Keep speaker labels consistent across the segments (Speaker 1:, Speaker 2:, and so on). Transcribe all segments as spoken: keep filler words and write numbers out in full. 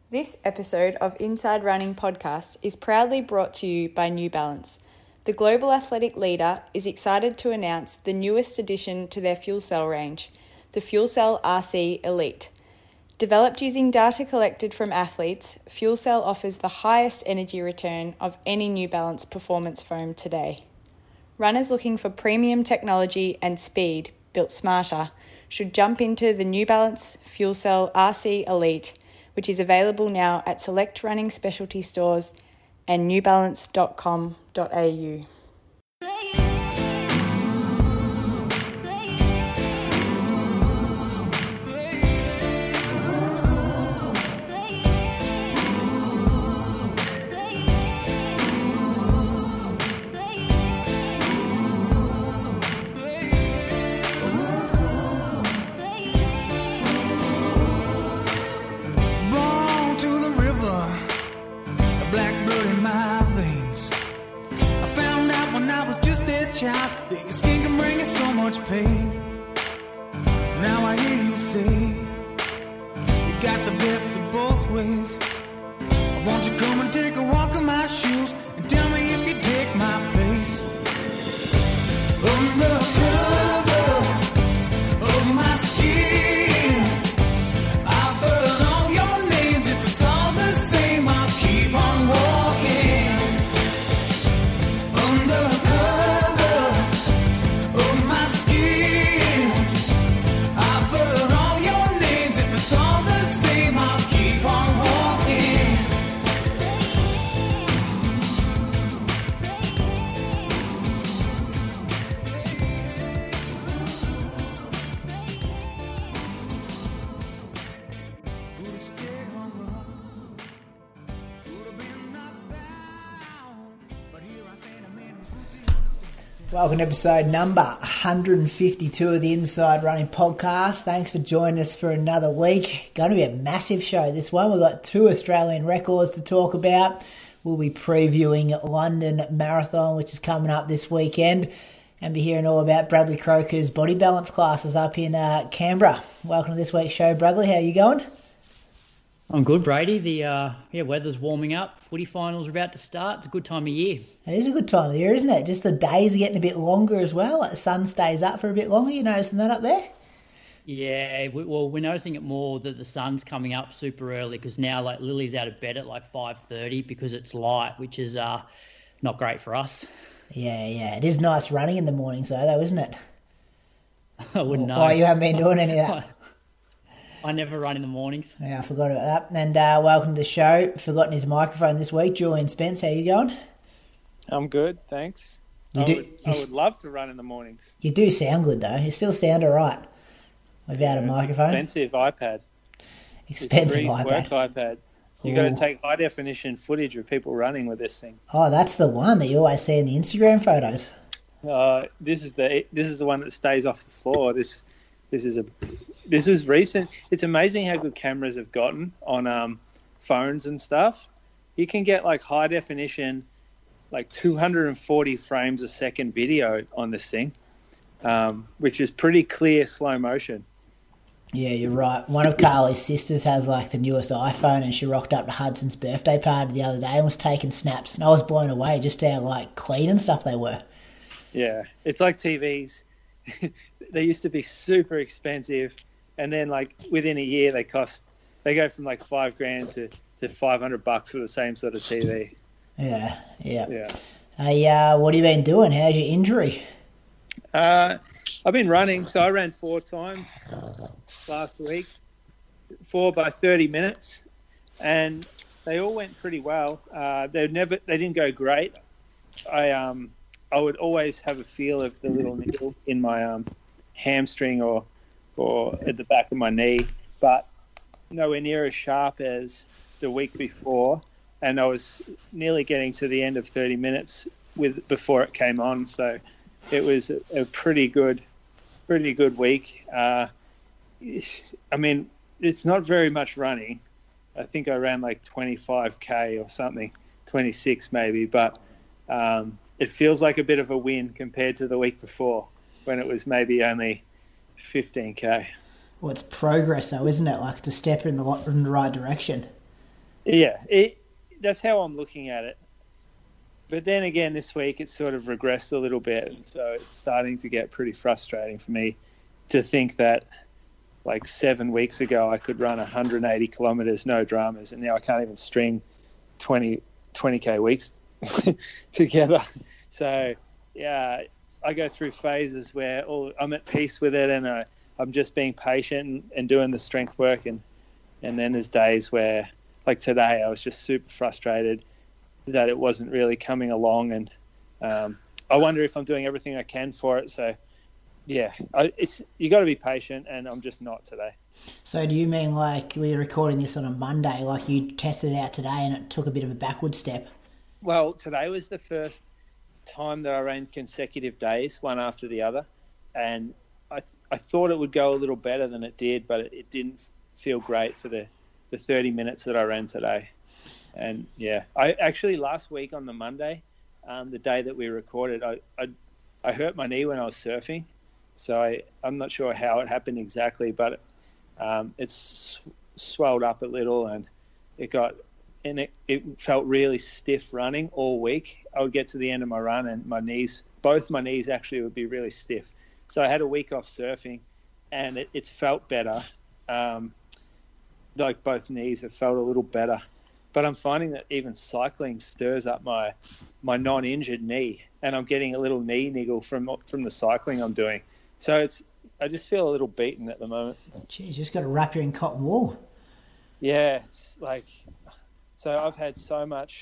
Speaker 1: This episode of Inside Running Podcast is proudly brought to you by New Balance. The global athletic leader is excited to announce the newest addition to their fuel cell range, the Fuel Cell R C Elite. Developed using data collected from athletes, Fuel Cell offers the highest energy return of any New Balance performance foam today. Runners looking for premium technology and speed built smarter should jump into the New Balance Fuel Cell R C Elite, which is available now at select running specialty stores and new balance dot com dot a u.
Speaker 2: Think skin can bring you so much pain. Now I hear you say you got the best of both ways. Won't you come and take a walk in my shoes and tell me if you take my place? Under cover of my skin, I've heard all your names. If it's all the same, I'll keep on walking. Under
Speaker 3: Welcome to episode number one hundred fifty-two of the Inside Running Podcast. Thanks for joining us for another week. Going to be a massive show this one. We've got two Australian records to talk about. We'll be previewing London Marathon, which is coming up this weekend, and be hearing all about Bradley Croker's body balance classes up in uh, Canberra. Welcome to this week's show, Bradley. How are you going?
Speaker 4: I'm good, Brady. The uh, yeah, weather's warming up. Footy finals are about to start. It's a good time of year.
Speaker 3: It is a good time of year, isn't it? Just the days are getting a bit longer as well. Like the sun stays up for a bit longer. You noticing that up there?
Speaker 4: Yeah, we, well, we're noticing it more that the sun's coming up super early because now like Lily's out of bed at like five thirty because it's light, which is uh, not great for us.
Speaker 3: Yeah, yeah. It is nice running in the mornings though, though, isn't it?
Speaker 4: I wouldn't
Speaker 3: or,
Speaker 4: know.
Speaker 3: Oh, you haven't been doing any of that?
Speaker 4: I never run in the mornings.
Speaker 3: Yeah, I forgot about that. And uh, welcome to the show. Forgotten his microphone this week. Julian Spence, how you going?
Speaker 5: I'm good, thanks.
Speaker 3: You
Speaker 5: I,
Speaker 3: do,
Speaker 5: would,
Speaker 3: you,
Speaker 5: I would love to run in the mornings.
Speaker 3: You do sound good, though. You still sound all right without
Speaker 5: yeah,
Speaker 3: a microphone.
Speaker 5: Expensive iPad.
Speaker 3: Expensive
Speaker 5: it's
Speaker 3: iPad.
Speaker 5: Work iPad. You've got to take high-definition footage of people running with this thing.
Speaker 3: Oh, that's the one that you always see in the Instagram photos.
Speaker 5: Uh, this is the this is the one that stays off the floor. This this is a this was recent. It's amazing how good cameras have gotten on um, phones and stuff. You can get like high-definition, like two hundred forty frames a second video on this thing, um, which is pretty clear slow motion.
Speaker 3: Yeah, you're right. One of Carly's sisters has like the newest iPhone, and she rocked up to Hudson's birthday party the other day and was taking snaps, and I was blown away just how like clean and stuff they were.
Speaker 5: Yeah, it's like T Vs. They used to be super expensive, and then like within a year they cost they go from like five grand to, to five hundred bucks for the same sort of T V.
Speaker 3: Yeah, yeah.
Speaker 5: Yeah.
Speaker 3: Hey, uh, what have you been doing? How's your injury?
Speaker 5: Uh, I've been running, so I ran four times last week, four by thirty minutes, and they all went pretty well. Uh, they never, they didn't go great. I um, I would always have a feel of the little needle in my um, hamstring or or at the back of my knee, but nowhere near as sharp as the week before. And I was nearly getting to the end of thirty minutes with before it came on, so it was a, a pretty good, pretty good week. Uh, I mean, it's not very much running. I think I ran like twenty-five K or something, twenty-six maybe, but um, it feels like a bit of a win compared to the week before when it was maybe only fifteen K.
Speaker 3: Well, it's progress though, isn't it? Like, it's a step in the, in the right direction.
Speaker 5: Yeah, it, that's how I'm looking at it. But then again, this week it's sort of regressed a little bit, and so it's starting to get pretty frustrating for me to think that like seven weeks ago I could run one hundred eighty kilometers, no dramas, and now I can't even string twenty, twenty K weeks together. So, yeah, I go through phases where all, I'm at peace with it and I, I'm just being patient and, and doing the strength work. And, and then there's days where, like today, I was just super frustrated that it wasn't really coming along. And um, I wonder if I'm doing everything I can for it. So, yeah, I, it's you got to be patient, and I'm just not today.
Speaker 3: So do you mean like we're recording this on a Monday, like you tested it out today and it took a bit of a backward step?
Speaker 5: Well, today was the first time that I ran consecutive days, one after the other, and I th- I thought it would go a little better than it did, but it, it didn't feel great for the, the thirty minutes that I ran today. And yeah, I actually last week on the Monday, um, the day that we recorded, I, I I hurt my knee when I was surfing, so I I'm not sure how it happened exactly, but um, it's swelled up a little and it got. And it, it felt really stiff running all week. I would get to the end of my run and my knees, both my knees actually would be really stiff. So I had a week off surfing and it, it's felt better. Um, like both knees have felt a little better. But I'm finding that even cycling stirs up my my non-injured knee, and I'm getting a little knee niggle from from the cycling I'm doing. So it's I just feel a little beaten at the moment.
Speaker 3: Geez, you just got to wrap you in cotton wool.
Speaker 5: Yeah, it's like... So I've had so much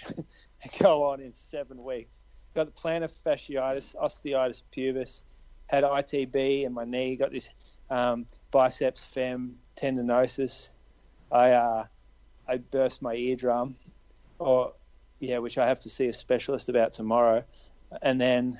Speaker 5: go on in seven weeks. Got the plantar fasciitis, osteitis pubis, had I T B in my knee, got this um, biceps fem tendinosis. I uh, I burst my eardrum, or yeah, which I have to see a specialist about tomorrow. And then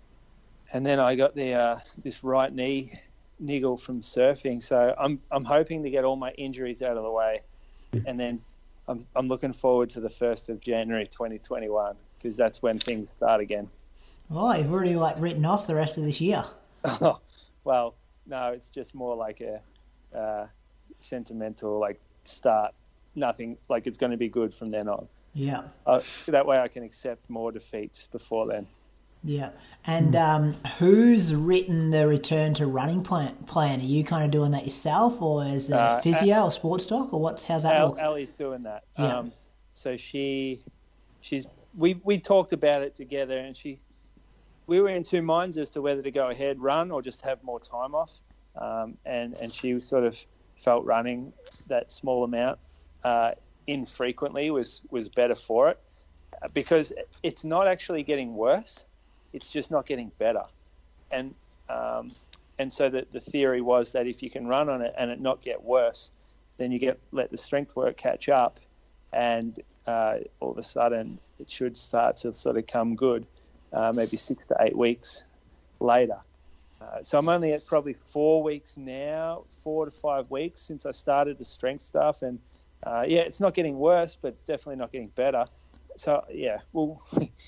Speaker 5: and then I got the uh, this right knee niggle from surfing. So I'm I'm hoping to get all my injuries out of the way, and then. I'm I'm looking forward to the first of January twenty twenty-one because that's when things start again.
Speaker 3: Oh, you've already like written off the rest of this year.
Speaker 5: Oh, well, no, it's just more like a uh, sentimental like start. Nothing like it's going to be good from then on.
Speaker 3: Yeah.
Speaker 5: Uh, that way I can accept more defeats before then.
Speaker 3: Yeah. And um, who's written the return to running plan? Plan? Are you kind of doing that yourself, or is it
Speaker 5: Uh,
Speaker 3: physio
Speaker 5: Al-
Speaker 3: or sports doc, or what's how's that
Speaker 5: Al,
Speaker 3: look?
Speaker 5: Ali's doing that.
Speaker 3: Yeah.
Speaker 5: Um, so she, she's we we talked about it together, and she, we were in two minds as to whether to go ahead run or just have more time off. Um, and and she sort of felt running that small amount uh, infrequently was was better for it, because it's not actually getting worse. It's just not getting better. And um, and so the, the theory was that if you can run on it and it not get worse, then you get let the strength work catch up, and uh, all of a sudden it should start to sort of come good, uh, maybe six to eight weeks later. Uh, so I'm only at probably four weeks now, four to five weeks since I started the strength stuff. And uh, yeah, it's not getting worse, but it's definitely not getting better. So yeah, well...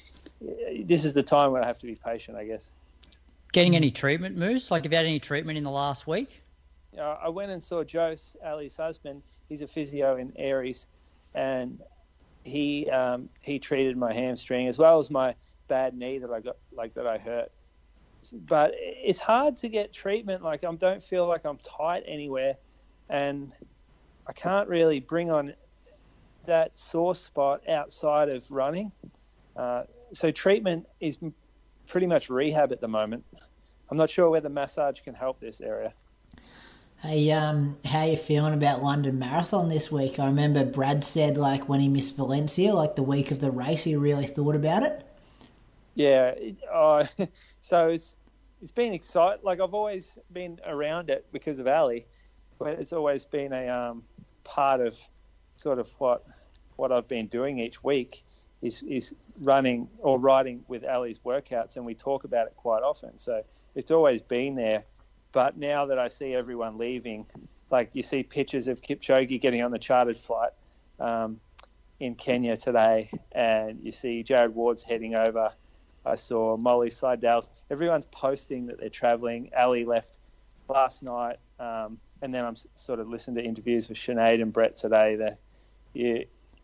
Speaker 5: this is the time where I have to be patient, I guess.
Speaker 4: Getting any treatment, Moose? Like, have you had any treatment in the last week?
Speaker 5: Uh, I went and saw Jose, Ali's husband. He's a physio in Aries, and he um, he treated my hamstring as well as my bad knee that I got, like that I hurt. But it's hard to get treatment. Like, I don't feel like I'm tight anywhere, and I can't really bring on that sore spot outside of running. Uh, So treatment is pretty much rehab at the moment. I'm not sure whether massage can help this area.
Speaker 3: Hey, um, how you feeling about London Marathon this week? I remember Brad said, like, when he missed Valencia, like the week of the race, he really thought about it.
Speaker 5: Yeah, it, uh, so it's it's been exciting. Like, I've always been around it because of Ali, but it's always been a um, part of sort of what what I've been doing each week. Is, is running or riding with Ali's workouts, and we talk about it quite often. So it's always been there. But now that I see everyone leaving, like you see pictures of Kipchoge getting on the chartered flight um, in Kenya today, and you see Jared Ward's heading over. I saw Molly Seidels. Everyone's posting that they're traveling. Ali left last night, um, and then I'm sort of listening to interviews with Sinead and Brett today. That you,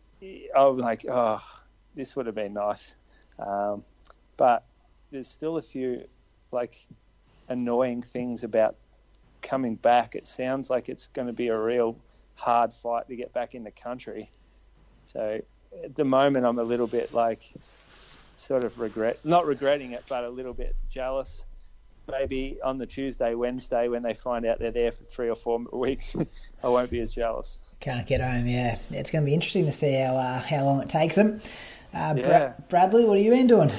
Speaker 5: I'm like, oh, this would have been nice. Um, but there's still a few like annoying things about coming back. It sounds like it's going to be a real hard fight to get back in the country. So at the moment, I'm a little bit like sort of regret, not regretting it, but a little bit jealous. Maybe on the Tuesday, Wednesday, when they find out they're there for three or four weeks, I won't be as jealous.
Speaker 3: Can't get home, yeah. It's going to be interesting to see how uh, how long it takes them. Uh,
Speaker 5: Yeah.
Speaker 3: Bra- Bradley, what have you been doing?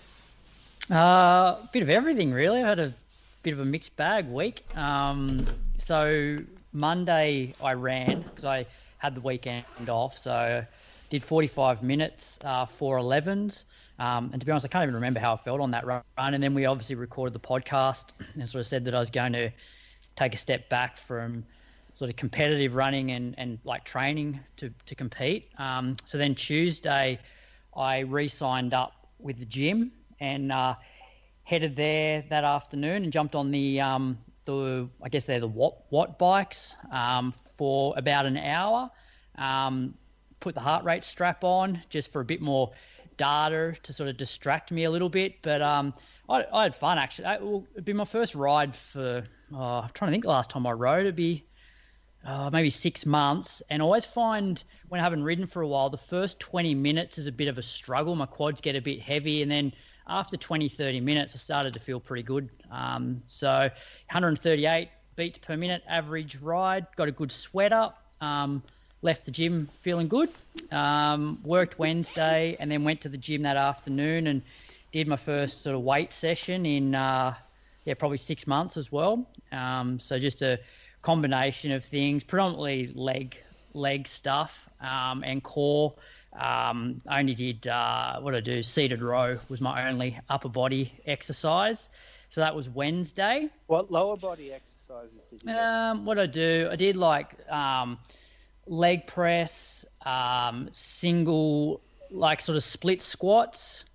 Speaker 4: A uh, bit of everything, really. I had a bit of a mixed bag week. Um, so Monday I ran because I had the weekend off. So did forty-five minutes, uh, four elevens. Um, and to be honest, I can't even remember how I felt on that run. And then we obviously recorded the podcast and sort of said that I was going to take a step back from sort of competitive running and, and like training to, to compete. Um, so then Tuesday I re-signed up with the gym and uh, headed there that afternoon and jumped on the, um, the I guess they're the Watt, Watt bikes um, for about an hour. Um, put the heart rate strap on just for a bit more data to sort of distract me a little bit, but um, I, I had fun actually. I, well, it'd be my first ride for, oh, I'm trying to think the last time I rode, it'd be uh, maybe six months. And I always find when I haven't ridden for a while, the first twenty minutes is a bit of a struggle. My quads get a bit heavy, and then after twenty, thirty minutes, I started to feel pretty good. Um, so one thirty-eight beats per minute average ride, got a good sweat up. Um, left the gym feeling good, um, worked Wednesday and then went to the gym that afternoon and did my first sort of weight session in, uh, yeah, probably six months as well. Um, so just a combination of things, predominantly leg, leg stuff, um, and core. Um, I only did, uh, what I do, seated row was my only upper body exercise. So that was Wednesday.
Speaker 5: What lower body exercises did you do?
Speaker 4: Um, what I do, I did like, um, leg press, um, single, like sort of split squats,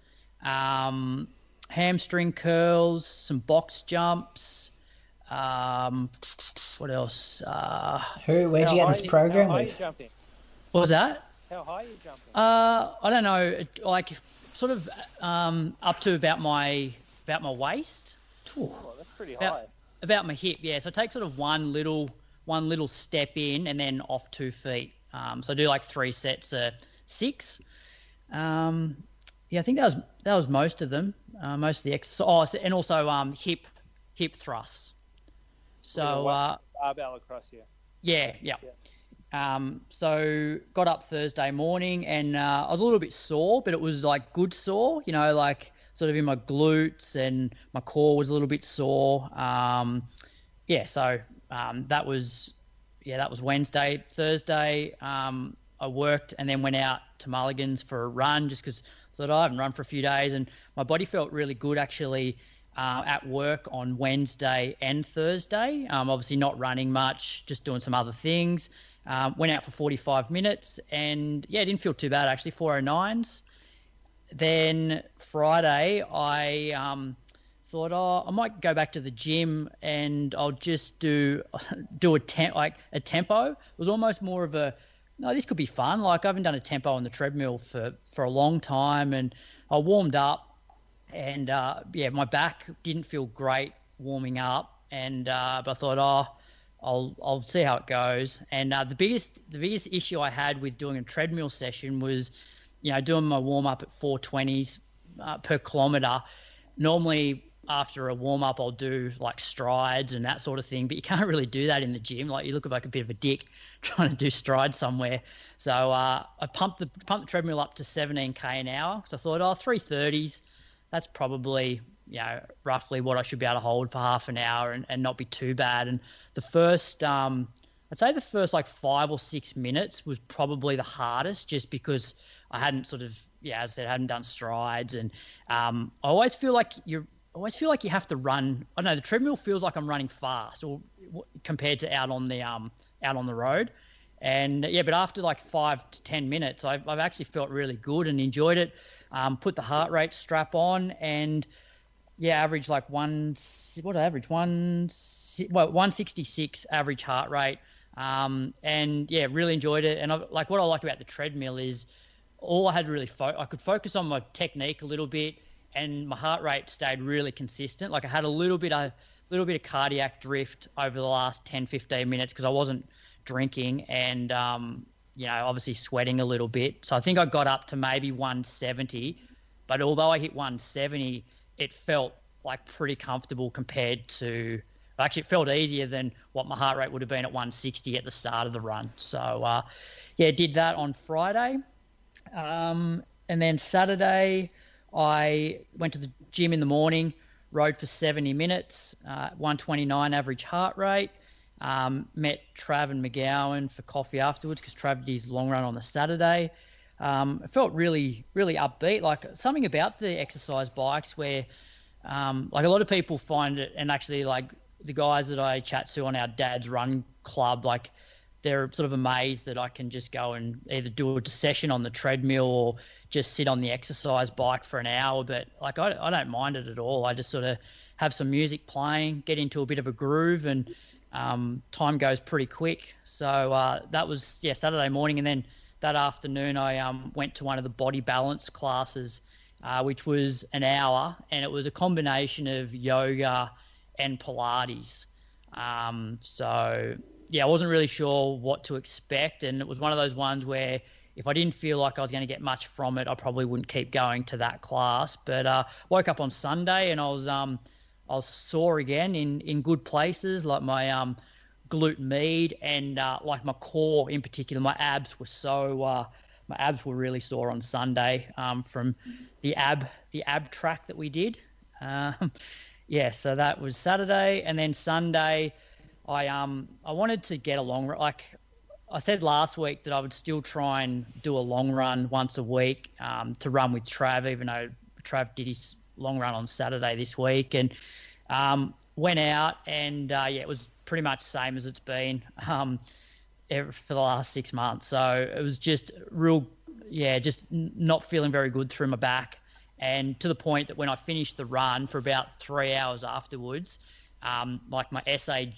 Speaker 4: um, hamstring curls, some box jumps. Um, what else? Uh,
Speaker 3: Who? Where'd you
Speaker 5: How
Speaker 3: get
Speaker 5: high
Speaker 3: this
Speaker 5: you-
Speaker 3: program
Speaker 5: How high
Speaker 3: with?
Speaker 5: you jumping?
Speaker 4: what was that?
Speaker 5: How high are you jumping?
Speaker 4: Uh, I don't know, it- like sort of um, up to about my about my waist,
Speaker 3: Ooh.
Speaker 5: Oh, that's pretty
Speaker 4: about,
Speaker 5: high.
Speaker 4: about my hip. Yeah, so I take sort of one little one little step in and then off two feet. Um, so I do like three sets of six. Um, yeah, I think that was that was most of them. Uh, most of the exercise. Oh, so- and also um, hip hip thrusts. So
Speaker 5: With a wa-
Speaker 4: uh,
Speaker 5: barbell across here.
Speaker 4: yeah, yeah. Um, so got up Thursday morning and uh, I was a little bit sore, but it was like good sore, you know, like sort of in my glutes and my core was a little bit sore. Um, yeah, so um, that was, yeah, that was Wednesday. Thursday, um, I worked and then went out to Mulligan's for a run just because I thought, oh, I haven't run for a few days and my body felt really good actually uh, at work on Wednesday and Thursday. Um, obviously not running much, just doing some other things. Um, went out for forty-five minutes and yeah, it didn't feel too bad actually, four oh nines. Then Friday, I um, thought, oh, I might go back to the gym and I'll just do do a temp like a tempo. It was almost more of a, no, this could be fun. Like I haven't done a tempo on the treadmill for, for a long time, and I warmed up, and uh, yeah, my back didn't feel great warming up, and uh, but I thought, oh, I'll I'll see how it goes. And uh, the biggest the biggest issue I had with doing a treadmill session was, you know, doing my warm up at four twenties uh, per kilometre. Normally after a warm up, I'll do like strides and that sort of thing, but you can't really do that in the gym. Like you look like a bit of a dick trying to do strides somewhere. So uh, I pumped the pumped the treadmill up to seventeen k an hour. So I thought, oh, three thirties, that's probably, you know, roughly what I should be able to hold for half an hour and, and not be too bad. And the first, um, I'd say the first like five or six minutes was probably the hardest, just because I hadn't sort of, yeah, as I said, I hadn't done strides. And um, I always feel like you're, I always feel like you have to run. I don't know, the treadmill feels like I'm running fast, or compared to out on the um out on the road. And yeah, but after like five to ten minutes, I've, I've actually felt really good and enjoyed it. Um, put the heart rate strap on, and yeah, average like one, what did I average? One, well, one sixty-six average heart rate. Um, and yeah, really enjoyed it. And I, like what I like about the treadmill is all I had to really fo- I could focus on my technique a little bit, and my heart rate stayed really consistent. Like I had a little bit of little bit of cardiac drift over the last ten, fifteen minutes because I wasn't drinking and um, you know, obviously sweating a little bit. So I think I got up to maybe one seventy, but although I hit one seventy, it felt like pretty comfortable compared to. Actually, it felt easier than what my heart rate would have been at one sixty at the start of the run. So, uh, yeah, did that on Friday. Um, and then Saturday, I went to the gym in the morning, rode for seventy minutes, uh, one twenty-nine average heart rate. Um, met Trav and McGowan for coffee afterwards because Trav did his long run on the Saturday. Um, it felt really, really upbeat. Like something about the exercise bikes where, um, like a lot of people find it, and actually like, the guys that I chat to on our dad's run club, like they're sort of amazed that I can just go and either do a session on the treadmill or just sit on the exercise bike for an hour. But like, I, I don't mind it at all. I just sort of have some music playing, get into a bit of a groove, and um, time goes pretty quick. So uh, that was, yeah, Saturday morning. And then that afternoon I um, went to one of the body balance classes, uh, which was an hour, and it was a combination of yoga and Pilates. Um, so yeah, I wasn't really sure what to expect. And it was one of those ones where if I didn't feel like I was going to get much from it, I probably wouldn't keep going to that class. But uh, woke up on Sunday and I was um, I was sore again in, in good places, like my um, glute med and uh, like my core in particular. My abs were so uh, my abs were really sore on Sunday um, from the ab the ab track that we did. Um, Yeah, so that was Saturday, and then Sunday, I um I wanted to get a long run. Like I said last week that I would still try and do a long run once a week um, to run with Trav, even though Trav did his long run on Saturday this week, and um, went out, and uh, yeah, it was pretty much the same as it's been um, ever, for the last six months. So it was just real, yeah, just not feeling very good through my back. And to the point that when I finished the run for about three hours afterwards, um, like my S I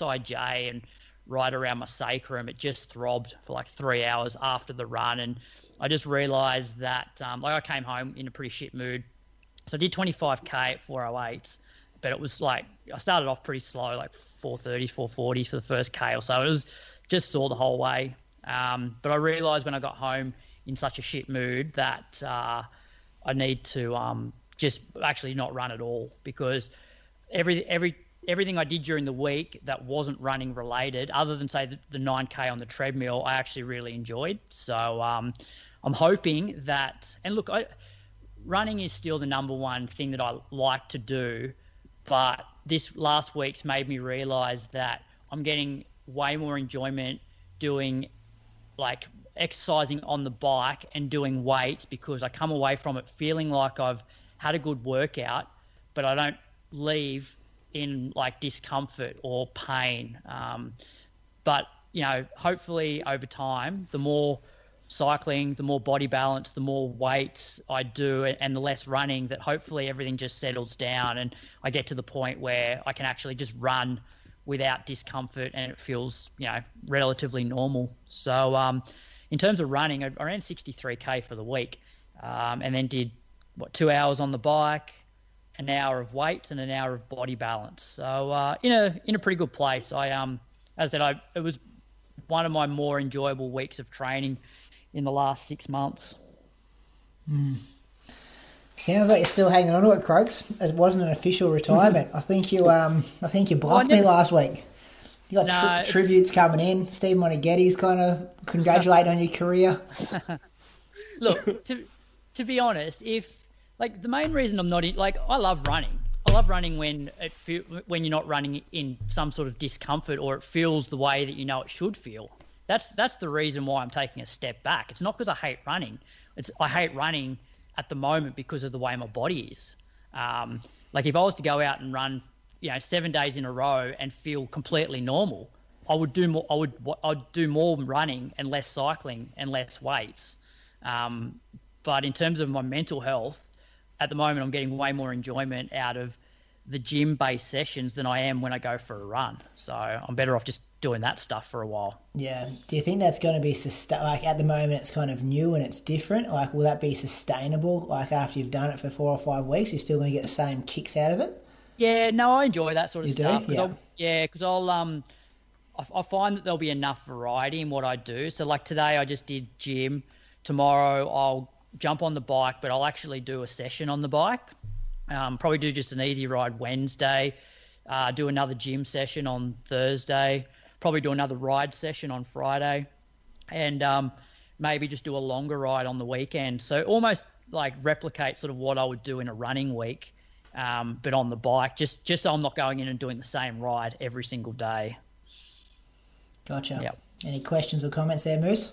Speaker 4: J and right around my sacrum, it just throbbed for like three hours after the run. And I just realized that, um, like I came home in a pretty shit mood. So I did twenty-five K at four oh eights, but it was like, I started off pretty slow, like four thirties, four forties for the first K or so. It was just sore the whole way. Um, but I realized when I got home in such a shit mood that, uh, I need to um, just actually not run at all, because every every everything I did during the week that wasn't running related, other than say the, the nine K on the treadmill, I actually really enjoyed. So um, I'm hoping that, and look, I, running is still the number one thing that I like to do, but this last week's made me realize that I'm getting way more enjoyment doing like exercising on the bike and doing weights, because I come away from it feeling like I've had a good workout, but I don't leave in like discomfort or pain. Um, but, you know, hopefully over time, the more cycling, the more body balance, the more weights I do, and the less running, that hopefully everything just settles down and I get to the point where I can actually just run without discomfort and it feels, you know, relatively normal. So, um, in terms of running, I ran sixty-three K for the week, um, and then did, what, two hours on the bike, an hour of weights, and an hour of body balance. So uh, in a in a pretty good place. I um as I said, I it was one of my more enjoyable weeks of training in the last six months.
Speaker 3: Mm. Sounds like you're still hanging on to it, Croaks. It wasn't an official retirement. I think you um I think you blocked well, never... me last week. You got no, tri- tributes coming in. Steve Monteghetti's kind of congratulating on your career.
Speaker 4: Look, to to be honest, if like the main reason I'm not in, like I love running. I love running when it feel, when you're not running in some sort of discomfort, or it feels the way that you know it should feel. That's that's the reason why I'm taking a step back. It's not because I hate running. It's I hate running at the moment because of the way my body is. Um, like if I was to go out and run, you know, seven days in a row and feel completely normal, I would do more. I would I'd do more running and less cycling and less weights. Um, but in terms of my mental health, at the moment, I'm getting way more enjoyment out of the gym-based sessions than I am when I go for a run. So I'm better off just doing that stuff for a while.
Speaker 3: Yeah. Do you think that's going to be sustain? Like at the moment, it's kind of new and it's different. Like, will that be sustainable? Like after you've done it for four or five weeks, you're still going to get the same kicks out of it?
Speaker 4: Yeah. No, I enjoy that sort of
Speaker 3: You do?
Speaker 4: stuff. 'Cause
Speaker 3: Yeah.
Speaker 4: I'll, yeah, because I'll um, I, I find that there'll be enough variety in what I do. So like today, I just did gym. Tomorrow, I'll jump on the bike, but I'll actually do a session on the bike. Um, probably do just an easy ride Wednesday, uh, do another gym session on Thursday, probably do another ride session on Friday, and um, maybe just do a longer ride on the weekend. So almost like replicate sort of what I would do in a running week, um, but on the bike, just, just so I'm not going in and doing the same ride every single day.
Speaker 3: Gotcha.
Speaker 4: Yep.
Speaker 3: Any questions or comments there, Moose?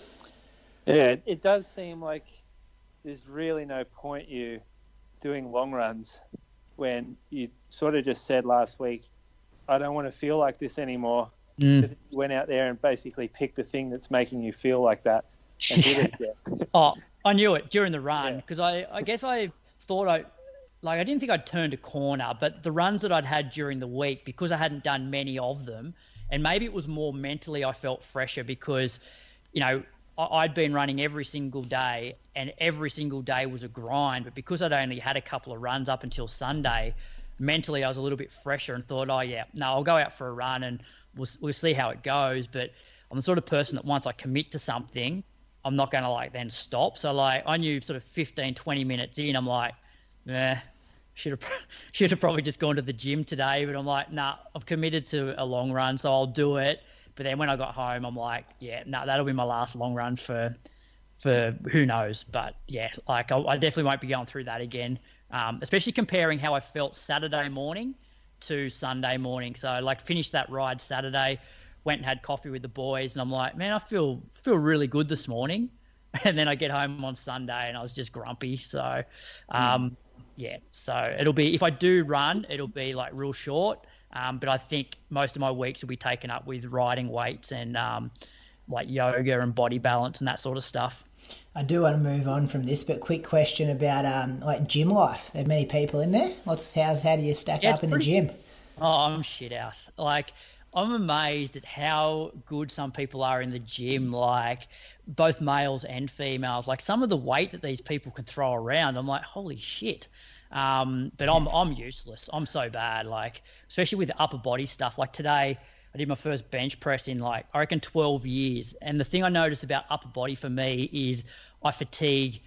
Speaker 5: Yeah, it does seem like there's really no point you doing long runs when you sort of just said last week, I don't want to feel like this anymore.
Speaker 4: Mm.
Speaker 5: But you went out there and basically picked the thing that's making you feel like that and did it again.
Speaker 4: Oh, I knew it during the run
Speaker 5: Yeah.
Speaker 4: because I, I guess I thought I, like I didn't think I'd turned a corner, but the runs that I'd had during the week, because I hadn't done many of them, and maybe it was more mentally I felt fresher because, you know, I'd been running every single day and every single day was a grind. But because I'd only had a couple of runs up until Sunday, mentally I was a little bit fresher and thought, oh, yeah, no, I'll go out for a run and we'll, we'll see how it goes. But I'm the sort of person that once I commit to something, I'm not going to like then stop. So like I knew sort of fifteen, twenty minutes in, I'm like, eh, should have should have probably just gone to the gym today. But I'm like, nah, I've committed to a long run, so I'll do it. But then when I got home, I'm like, yeah, no, that'll be my last long run for, for who knows. But yeah, like I, I definitely won't be going through that again, um, especially comparing how I felt Saturday morning to Sunday morning. So like finished that ride Saturday, went and had coffee with the boys, and I'm like, man, I feel feel really good this morning. And then I get home on Sunday and I was just grumpy. So um, mm. yeah, so it'll be, if I do run, it'll be like real short. Um, but I think most of my weeks will be taken up with riding weights and um, like yoga and body balance and that sort of stuff.
Speaker 3: I do want to move on from this, but quick question about um, like gym life. There are many people in there. What's how's how do you stack
Speaker 4: yeah,
Speaker 3: up in
Speaker 4: pretty,
Speaker 3: the gym?
Speaker 4: Oh, I'm shit house. Like I'm amazed at how good some people are in the gym. Like both males and females. Like some of the weight that these people can throw around, I'm like, holy shit. Um, but I'm I'm useless. I'm so bad. Like especially with the upper body stuff. Like today, I did my first bench press in like I reckon twelve years. And the thing I noticed about upper body for me is I fatigue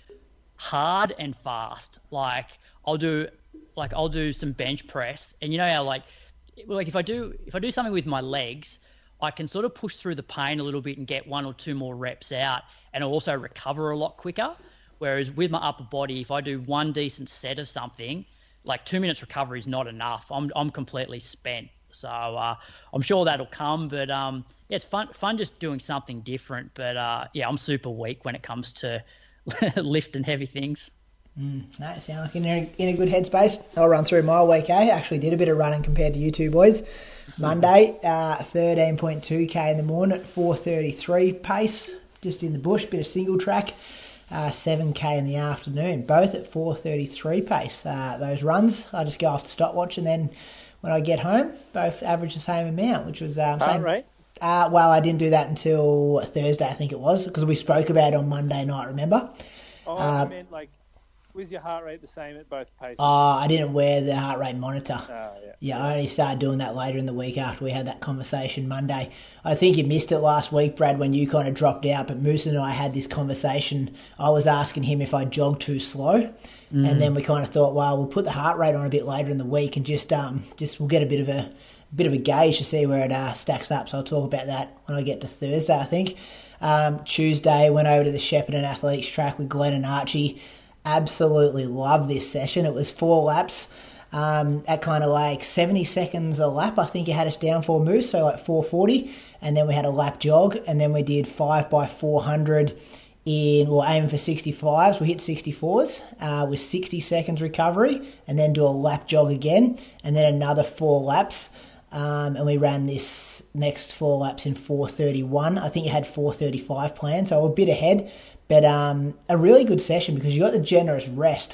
Speaker 4: hard and fast. Like I'll do like I'll do some bench press, and you know how like like if I do if I do something with my legs, I can sort of push through the pain a little bit and get one or two more reps out, and I'll also recover a lot quicker. Whereas with my upper body, if I do one decent set of something, like two minutes recovery is not enough. I'm I'm completely spent. So uh, I'm sure that'll come. But um, yeah, it's fun fun just doing something different. But uh, yeah, I'm super weak when it comes to lifting heavy things.
Speaker 3: Mm, no, sound like in a, in a good headspace. I'll run through my week. Eh? Actually did a bit of running compared to you two boys. Monday, uh, thirteen point two K in the morning at four thirty-three pace, just in the bush, bit of single track. Uh, seven K in the afternoon, both at four thirty-three pace. Uh, those runs, I just go off the stopwatch, and then when I get home, both average the same amount, which was um,
Speaker 5: Heart
Speaker 3: same.
Speaker 5: rate?
Speaker 3: Uh, well, I didn't do that until Thursday, I think it was, because we spoke about it on Monday night. Remember?
Speaker 5: Oh,
Speaker 3: uh,
Speaker 5: I meant like, was your heart rate the same at both paces?
Speaker 3: Oh, I didn't wear the heart rate monitor.
Speaker 5: Oh, yeah.
Speaker 3: Yeah, I only started doing that later in the week after we had that conversation Monday. I think you missed it last week, Brad, when you kind of dropped out, but Moose and I had this conversation. I was asking him if I jogged too slow, mm. and then we kind of thought, well, we'll put the heart rate on a bit later in the week and just um just we'll get a bit of a bit of a gauge to see where it uh, stacks up. So I'll talk about that when I get to Thursday, I think. Um, Tuesday, went over to the Shepparton Athletics track with Glenn and Archie. Absolutely loved this session. It was four laps um, at kind of like seventy seconds a lap. I think you had us down for Moose, so like four forty, and then we had a lap jog, and then we did five by four hundred in, well, aiming for sixty-fives. We hit sixty-fours uh, with sixty seconds recovery, and then do a lap jog again, and then another four laps. Um, and we ran this next four laps in four thirty-one. I think you had four thirty-five planned, so a bit ahead. But um, a really good session because you got the generous rest,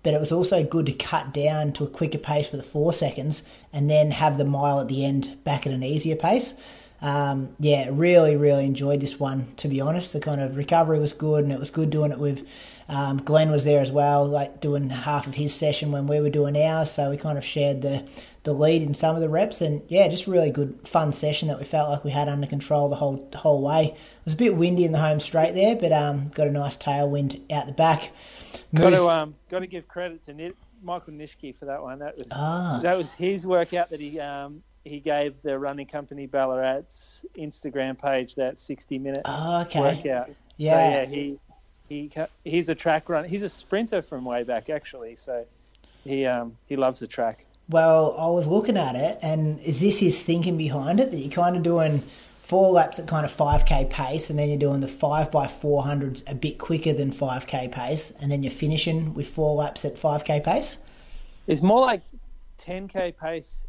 Speaker 3: but it was also good to cut down to a quicker pace for the four seconds and then have the mile at the end back at an easier pace. Um, yeah, really, really enjoyed this one, to be honest. The kind of recovery was good, and it was good doing it with um, Glenn was there as well, like doing half of his session when we were doing ours, so we kind of shared the, the lead in some of the reps, and yeah, just really good, fun session that we felt like we had under control the whole the whole way. It was a bit windy in the home straight there, but um, got a nice tailwind out the back.
Speaker 5: Got to um, got to give credit to Ni- Michael Nishke for that one. That was
Speaker 3: Ah.
Speaker 5: that was his workout that he um, he gave the running company Ballarat's Instagram page, that sixty minute
Speaker 3: Oh, okay.
Speaker 5: workout.
Speaker 3: Yeah.
Speaker 5: So yeah, he he ca- he's a track runner. He's a sprinter from way back actually. So he um, he loves the track.
Speaker 3: Well, I was looking at it, and is this his thinking behind it, that you're kind of doing four laps at kind of five K pace, and then you're doing the five by four hundreds a bit quicker than five K pace, and then you're finishing with four laps at five K pace?
Speaker 5: It's more like ten K pace.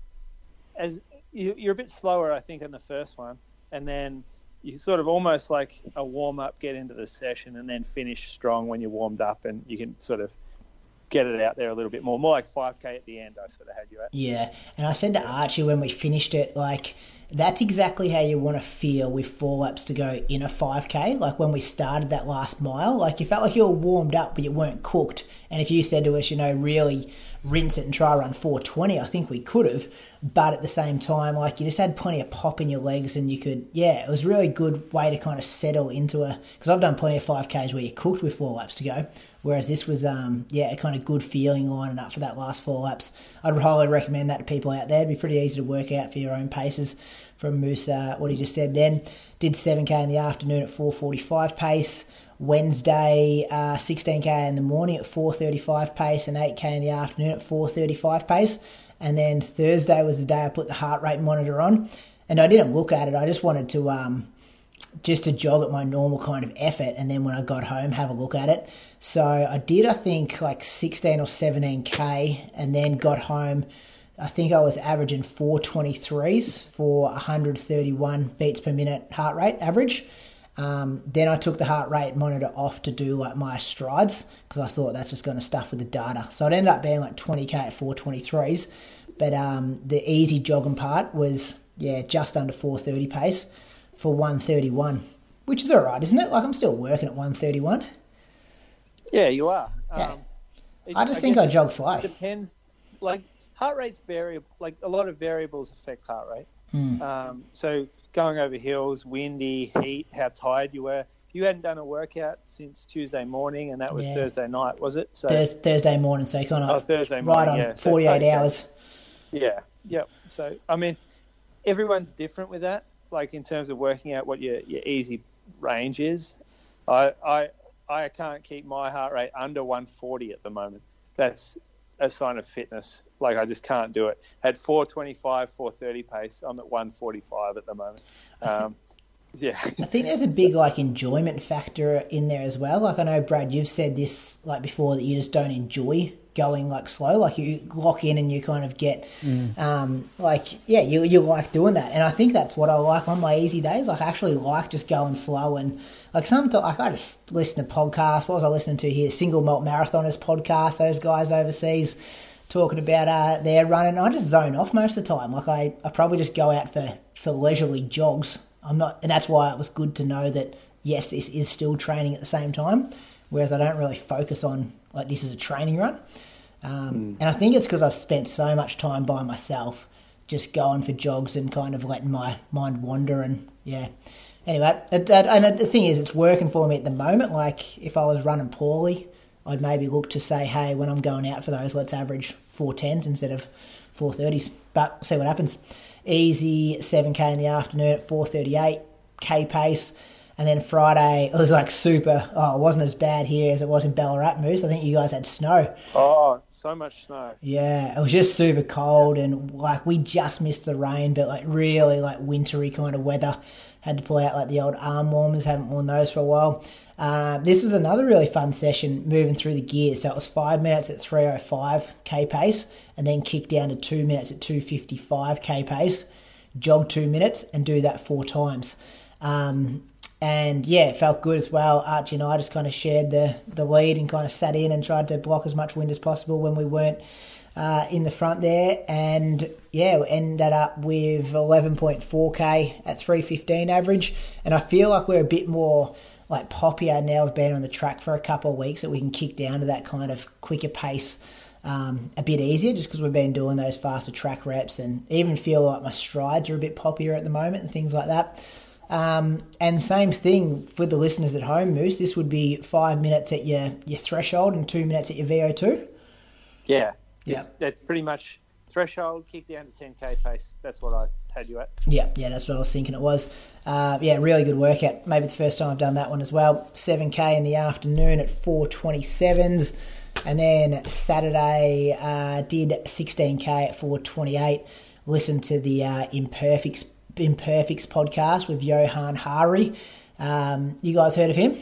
Speaker 5: As you, you're a bit slower, I think, in the first one, and then you sort of almost like a warm up, get into the session, and then finish strong when you're warmed up, and you can sort of get it out there a little bit more. More like five K at the end, I sort of had you at.
Speaker 3: Yeah, and I said to Archie when we finished it, like, that's exactly how you want to feel with four laps to go in a five K. Like when we started that last mile, like you felt like you were warmed up, but you weren't cooked. And if you said to us, you know, really rinse it and try run four twenty, I think we could have. But at the same time, like you just had plenty of pop in your legs, and you could, yeah, it was a really good way to kind of settle into a, because I've done plenty of five Ks where you're cooked with four laps to go. Whereas this was, um, yeah, a kind of good feeling lining up for that last four laps. I'd highly recommend that to people out there. It'd be pretty easy to work out for your own paces from Moose, uh, what he just said then. Did seven K in the afternoon at four forty-five pace. Wednesday, uh, sixteen K in the morning at four thirty-five pace, and eight K in the afternoon at four thirty-five pace. And then Thursday was the day I put the heart rate monitor on. And I didn't look at it. I just wanted to... Um, just to jog at my normal kind of effort, and then when I got home, have a look at it. So I did, I think, like sixteen or seventeen K, and then got home. I think I was averaging four twenty-threes for one hundred thirty-one beats per minute heart rate average. Um, then I took the heart rate monitor off to do like my strides, because I thought that's just going to stuff with the data. So it ended up being like twenty K at four twenty-threes. But um, the easy jogging part was, yeah, just under four thirty pace for one thirty-one, which is all right, isn't it? Like, I'm still working at one thirty-one.
Speaker 5: Yeah, you are.
Speaker 3: Yeah.
Speaker 5: Um, it,
Speaker 3: I just think I
Speaker 5: guess
Speaker 3: jog
Speaker 5: it
Speaker 3: slow.
Speaker 5: Depends. Like, heart rate's variable. Like, a lot of variables affect heart rate.
Speaker 3: Mm.
Speaker 5: Um, so going over hills, windy, heat, how tired you were. You hadn't done a workout since Tuesday morning, and that was
Speaker 3: Yeah.
Speaker 5: Thursday night, was it? So
Speaker 3: Thurs- Thursday morning, so kind of
Speaker 5: oh, Thursday
Speaker 3: right
Speaker 5: morning,
Speaker 3: on
Speaker 5: yeah. So,
Speaker 3: forty-eight
Speaker 5: okay.
Speaker 3: hours.
Speaker 5: Yeah, yeah. So, I mean, everyone's different with that. Like, in terms of working out what your, your easy range is. I, I I can't keep my heart rate under one forty at the moment. That's a sign of fitness. Like, I just can't do it. At four twenty-five, four thirty pace, I'm at one forty-five at the moment. Um, yeah.
Speaker 3: I think there's a big like enjoyment factor in there as well. Like, I know, Brad, you've said this like before, that you just don't enjoy going like slow. Like, you lock in and you kind of get mm. um like yeah you you like doing that, and I think that's what I like on my easy days. Like, I actually like just going slow, and like sometimes like I just listen to podcasts. What was I listening to here? Single Malt Marathoners podcast. Those guys overseas talking about uh their running. I just zone off most of the time. Like, I, I probably just go out for for leisurely jogs. I'm not, and that's why it was good to know that yes, this is still training at the same time. Whereas I don't really focus on like this is a training run. Um, mm. And I think it's because I've spent so much time by myself just going for jogs and kind of letting my mind wander. And yeah, anyway, it, it, and the thing is, it's working for me at the moment. Like, if I was running poorly, I'd maybe look to say, hey, when I'm going out for those, let's average four tens instead of four thirties. But see what happens. Easy seven K in the afternoon at four thirty-eight K pace. And then Friday, it was like super, oh, it wasn't as bad here as it was in Ballarat, Moose. I think you guys had snow.
Speaker 5: Oh, so much snow.
Speaker 3: Yeah, it was just super cold, and like we just missed the rain, but like really like wintry kind of weather. Had to pull out like the old arm warmers, haven't worn those for a while. Um, this was another really fun session moving through the gear. So it was five minutes at three oh five K pace, and then kick down to two minutes at two fifty-five K pace, jog two minutes and do that four times. Um, and yeah, it felt good as well. Archie and I just kind of shared the, the lead and kind of sat in and tried to block as much wind as possible when we weren't uh, in the front there. And yeah, we ended up with eleven point four K at three fifteen average. And I feel like we're a bit more like poppier now. We've been on the track for a couple of weeks that we can kick down to that kind of quicker pace um, a bit easier, just because we've been doing those faster track reps, and even feel like my strides are a bit poppier at the moment and things like that. Um, and same thing for the listeners at home, Moose. This would be five minutes at your, your threshold and two minutes at your V O two.
Speaker 5: Yeah.
Speaker 3: Yeah.
Speaker 5: That's pretty much threshold, kick down to ten K pace. That's what I had you at.
Speaker 3: Yeah, yeah, that's what I was thinking it was. Uh, yeah, really good workout. Maybe the first time I've done that one as well. seven K in the afternoon at four twenty-sevens. And then Saturday uh, did sixteen K at four twenty-eight. Listened to the uh, Imperfects, Imperfects podcast with Johan Hari. Um, you guys heard of him?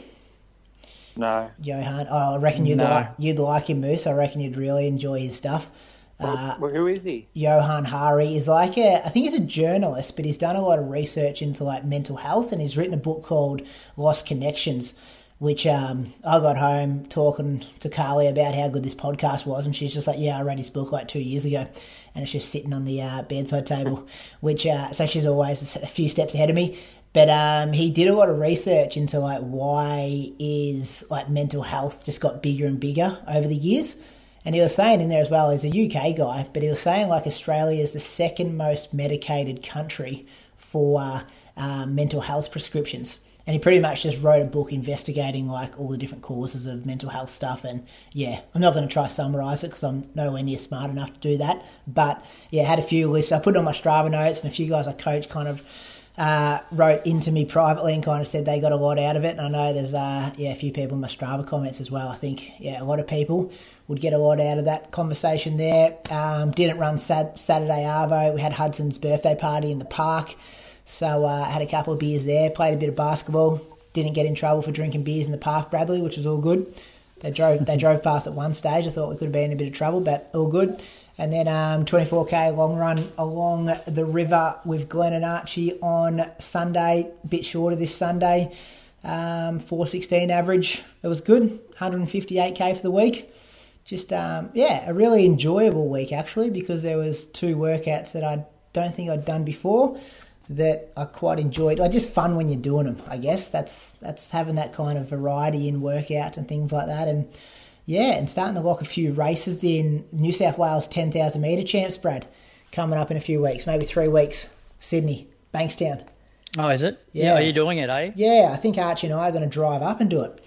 Speaker 5: No.
Speaker 3: Johan, oh, I reckon you'd,
Speaker 4: No.
Speaker 3: like, you'd like him, Moose. I reckon you'd really enjoy his stuff. Uh,
Speaker 5: well, who is he?
Speaker 3: Johan Hari is like a, I think he's a journalist, but he's done a lot of research into like mental health, and he's written a book called Lost Connections, which um, I got home talking to Carly about how good this podcast was, and she's just like, yeah, I read his book like two years ago, and it's just sitting on the uh, bedside table, which, uh, so she's always a few steps ahead of me. But um, he did a lot of research into like why is like mental health just got bigger and bigger over the years. And he was saying in there as well, he's a U K guy, but he was saying like Australia is the second most medicated country for uh, uh, mental health prescriptions. And he pretty much just wrote a book investigating like all the different causes of mental health stuff. And yeah, I'm not going to try to summarise it because I'm nowhere near smart enough to do that. But yeah, had a few lists. I put it on my Strava notes, and a few guys I coach kind of uh, wrote into me privately and kind of said they got a lot out of it. And I know there's uh, yeah a few people in my Strava comments as well. I think yeah a lot of people would get a lot out of that conversation there. Um, didn't run sat- Saturday Arvo. We had Hudson's birthday party in the park. So I uh, had a couple of beers there, played a bit of basketball. Didn't get in trouble for drinking beers in the park, Bradley, which was all good. They drove they drove past at one stage. I thought we could have been in a bit of trouble, but all good. And then um, twenty-four K long run along the river with Glenn and Archie on Sunday, a bit shorter this Sunday, um, four sixteen average. It was good, one fifty-eight K for the week. Just, um, yeah, a really enjoyable week, actually, because there was two workouts that I don't think I'd done before that I quite enjoyed. Are just fun when you're doing them, I guess. That's that's having that kind of variety in workouts and things like that. And, yeah, and starting to lock a few races in New South Wales ten thousand metre champs, Brad, coming up in a few weeks, maybe three weeks. Sydney, Bankstown.
Speaker 4: Oh, is it?
Speaker 3: Yeah.
Speaker 4: Yeah. Are you doing it, eh?
Speaker 3: Yeah, I think Archie and I are going to drive up and do it.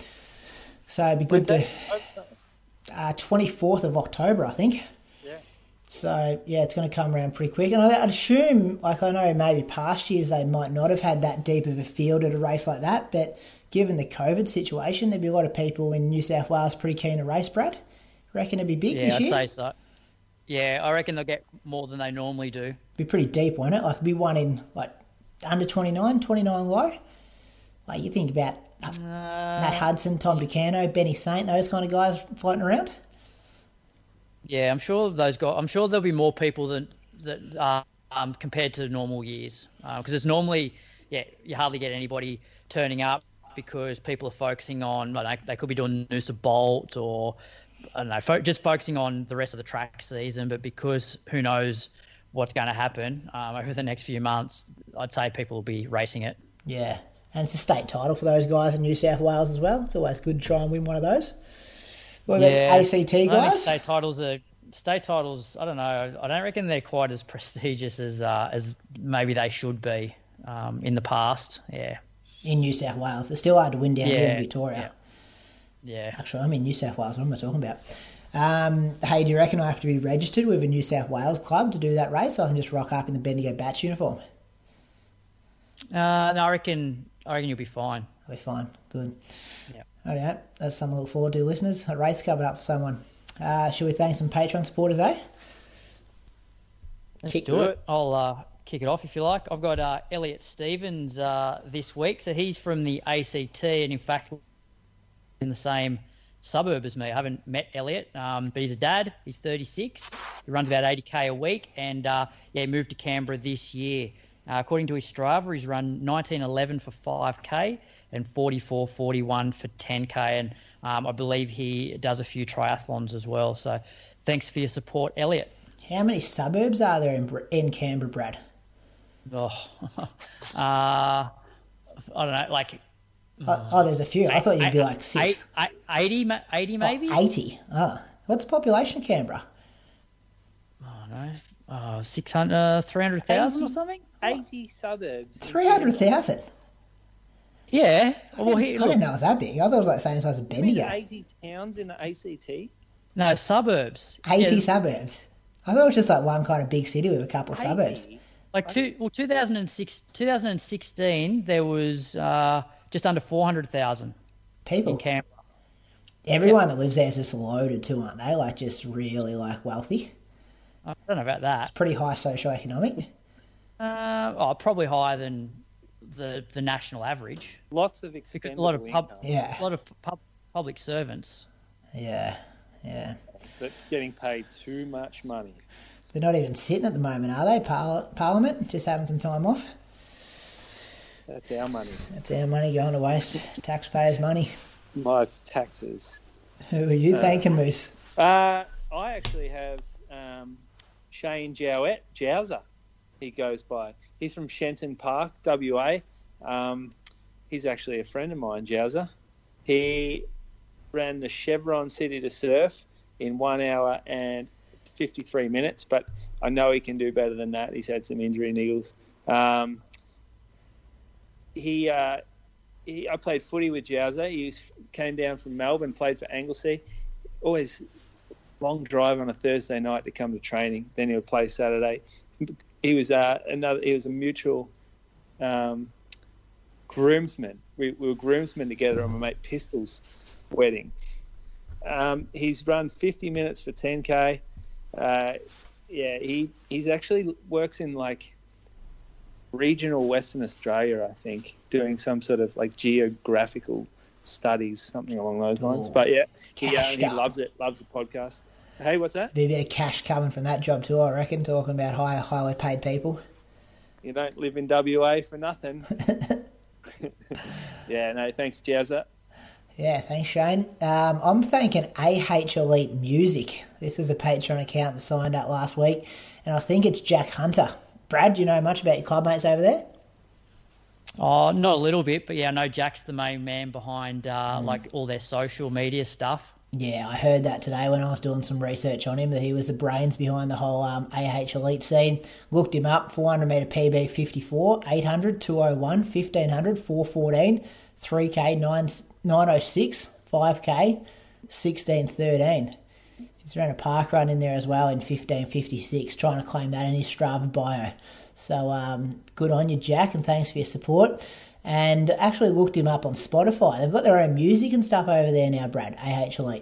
Speaker 3: So it'd be good to... Uh, twenty-fourth of October, I think.
Speaker 5: Yeah.
Speaker 3: So, yeah, it's going to come around pretty quick. And I, I'd assume, like I know maybe past years they might not have had that deep of a field at a race like that, but given the COVID situation, there'd be a lot of people in New South Wales pretty keen to race, Brad. Reckon it'd be big
Speaker 4: Yeah,
Speaker 3: this
Speaker 4: I'd
Speaker 3: year?
Speaker 4: say so. Yeah, I reckon they'll get more than they normally do.
Speaker 3: Be pretty deep, won't it? Like, be one in, like, under twenty-nine, twenty-nine low. Like, you think about uh, Matt Hudson, Tom Ducano, Benny Saint, those kind of guys floating around.
Speaker 4: Yeah, I'm sure those guys. I'm sure there'll be more people than that uh, um, compared to normal years, because uh, it's normally, yeah, you hardly get anybody turning up because people are focusing on, like, they could be doing Noosa Bolt or I don't know, fo- just focusing on the rest of the track season. But because who knows what's going to happen um, over the next few months, I'd say people will be racing it.
Speaker 3: Yeah, and it's a state title for those guys in New South Wales as well. It's always good to try and win one of those. What about
Speaker 4: Yeah,
Speaker 3: A C T
Speaker 4: I don't think
Speaker 3: guys?
Speaker 4: state titles are state titles. I don't know. I don't reckon they're quite as prestigious as uh, as maybe they should be um, in the past. Yeah.
Speaker 3: In New South Wales. It's still hard to win down here
Speaker 4: Yeah,
Speaker 3: in Victoria.
Speaker 4: Yeah.
Speaker 3: Actually, I'm in New South Wales. What am I talking about? Um, hey, do you reckon I have to be registered with a New South Wales club to do that race, or I can just rock up in the Bendigo Bats uniform?
Speaker 4: Uh, no, I reckon. I reckon you'll be fine.
Speaker 3: I'll be fine. Good.
Speaker 4: Yeah.
Speaker 3: Alright, that's something to look forward to, listeners. A race coming up for someone. Uh, should we thank some Patreon supporters, eh?
Speaker 4: Let's
Speaker 3: Kick
Speaker 4: do
Speaker 5: it.
Speaker 4: it. I'll uh, kick it off if you like. I've got uh, Elliot Stevens uh, this week. So he's from the A C T and, in fact, in the same suburb as me. I haven't met Elliot, um, but he's a dad. He's thirty-six. He runs about eighty K a week and, uh, yeah, he moved to Canberra this year. Uh, according to his Strava, he's run nineteen eleven for five K, and forty-four forty-one for ten K. And um, I believe he does a few triathlons as well. So thanks for your support, Elliot.
Speaker 3: How many suburbs are there in, in Canberra, Brad?
Speaker 4: Oh, uh, I don't know, like...
Speaker 3: Oh, oh, there's a few. I thought you'd be like six.
Speaker 4: eighty, eighty maybe?
Speaker 3: Oh, eighty. Oh. What's the population of Canberra?
Speaker 4: Oh, no. Uh, six hundred, uh, three hundred thousand or something?
Speaker 5: eighty suburbs.
Speaker 3: three hundred thousand?
Speaker 4: Yeah.
Speaker 3: I,
Speaker 4: well,
Speaker 3: didn't,
Speaker 4: he,
Speaker 3: I
Speaker 4: look,
Speaker 3: didn't know it was that big. I thought it was like the same size as Bendigo.
Speaker 5: eighty towns in the A C T?
Speaker 4: No, suburbs.
Speaker 3: eighty
Speaker 4: Yeah.
Speaker 3: suburbs. I thought it was just like one kind of big city with a couple of suburbs.
Speaker 4: Like two, well, two thousand six, twenty sixteen, there was uh, just under four hundred thousand
Speaker 3: People.
Speaker 4: in Canberra.
Speaker 3: Everyone that lives there is just loaded too, aren't they? Like just really like wealthy.
Speaker 4: I don't know about that.
Speaker 3: It's pretty high socioeconomic.
Speaker 4: Uh, oh, probably higher than the the national average.
Speaker 5: Lots of
Speaker 4: Because
Speaker 5: expendable
Speaker 4: a lot of pub,
Speaker 5: income,
Speaker 3: Yeah.
Speaker 4: a lot of pub, public servants.
Speaker 3: Yeah. Yeah.
Speaker 5: but getting paid too much money.
Speaker 3: They're not even sitting at the moment, are they? Par- Parliament? Just having some time off?
Speaker 5: That's our money.
Speaker 3: That's our money going to waste. Taxpayers' money.
Speaker 5: My taxes.
Speaker 3: Who are you
Speaker 5: Uh,
Speaker 3: thanking, Moose?
Speaker 5: Uh, I actually have um, Shane Jowett, Jowser, he goes by. He's from Shenton Park, W A. Um, he's actually a friend of mine, Jowser. He ran the Chevron City to Surf in one hour and fifty-three minutes, but I know he can do better than that. He's had some injury niggles. Um, he, uh, he, I played footy with Jowser. He was, came down from Melbourne, played for Anglesey. Always long drive on a Thursday night to come to training. Then he would play Saturday. He was uh, another. He was a mutual um, groomsman. We, we were groomsmen together on my mate Pistol's wedding. Um, he's run fifty minutes for ten K. Uh, yeah, he he's actually works in like regional Western Australia, I think, doing some sort of like geographical studies, something along those lines.
Speaker 3: Ooh.
Speaker 5: But yeah, he, uh,
Speaker 3: Cashed
Speaker 5: he
Speaker 3: up.
Speaker 5: loves it. Loves the podcast. Hey, what's that?
Speaker 3: Be a bit of cash coming from that job too, I reckon, talking about high, highly paid people.
Speaker 5: You don't live in W A for nothing. Yeah, no, thanks, Jazza.
Speaker 3: Yeah, thanks, Shane. Um, I'm thanking A H Elite Music. This is a Patreon account that signed up last week, and I think it's Jack Hunter. Brad, do you know much about your club mates over there?
Speaker 4: Oh, not a little bit, but yeah, I know Jack's the main man behind uh, like all their social media stuff.
Speaker 3: Yeah, I heard that today when I was doing some research on him, that he was the brains behind the whole um, A H Elite scene. Looked him up, four hundred metre P B fifty-four, eight hundred, two oh one, fifteen hundred, four fourteen, three K, nine oh six, five K, sixteen thirteen. He's ran a park run in there as well in fifteen fifty-six, trying to claim that in his Strava bio. So um, good on you, Jack, and thanks for your support. And actually looked him up on Spotify. They've got their own music and stuff over there now, Brad, A H Elite.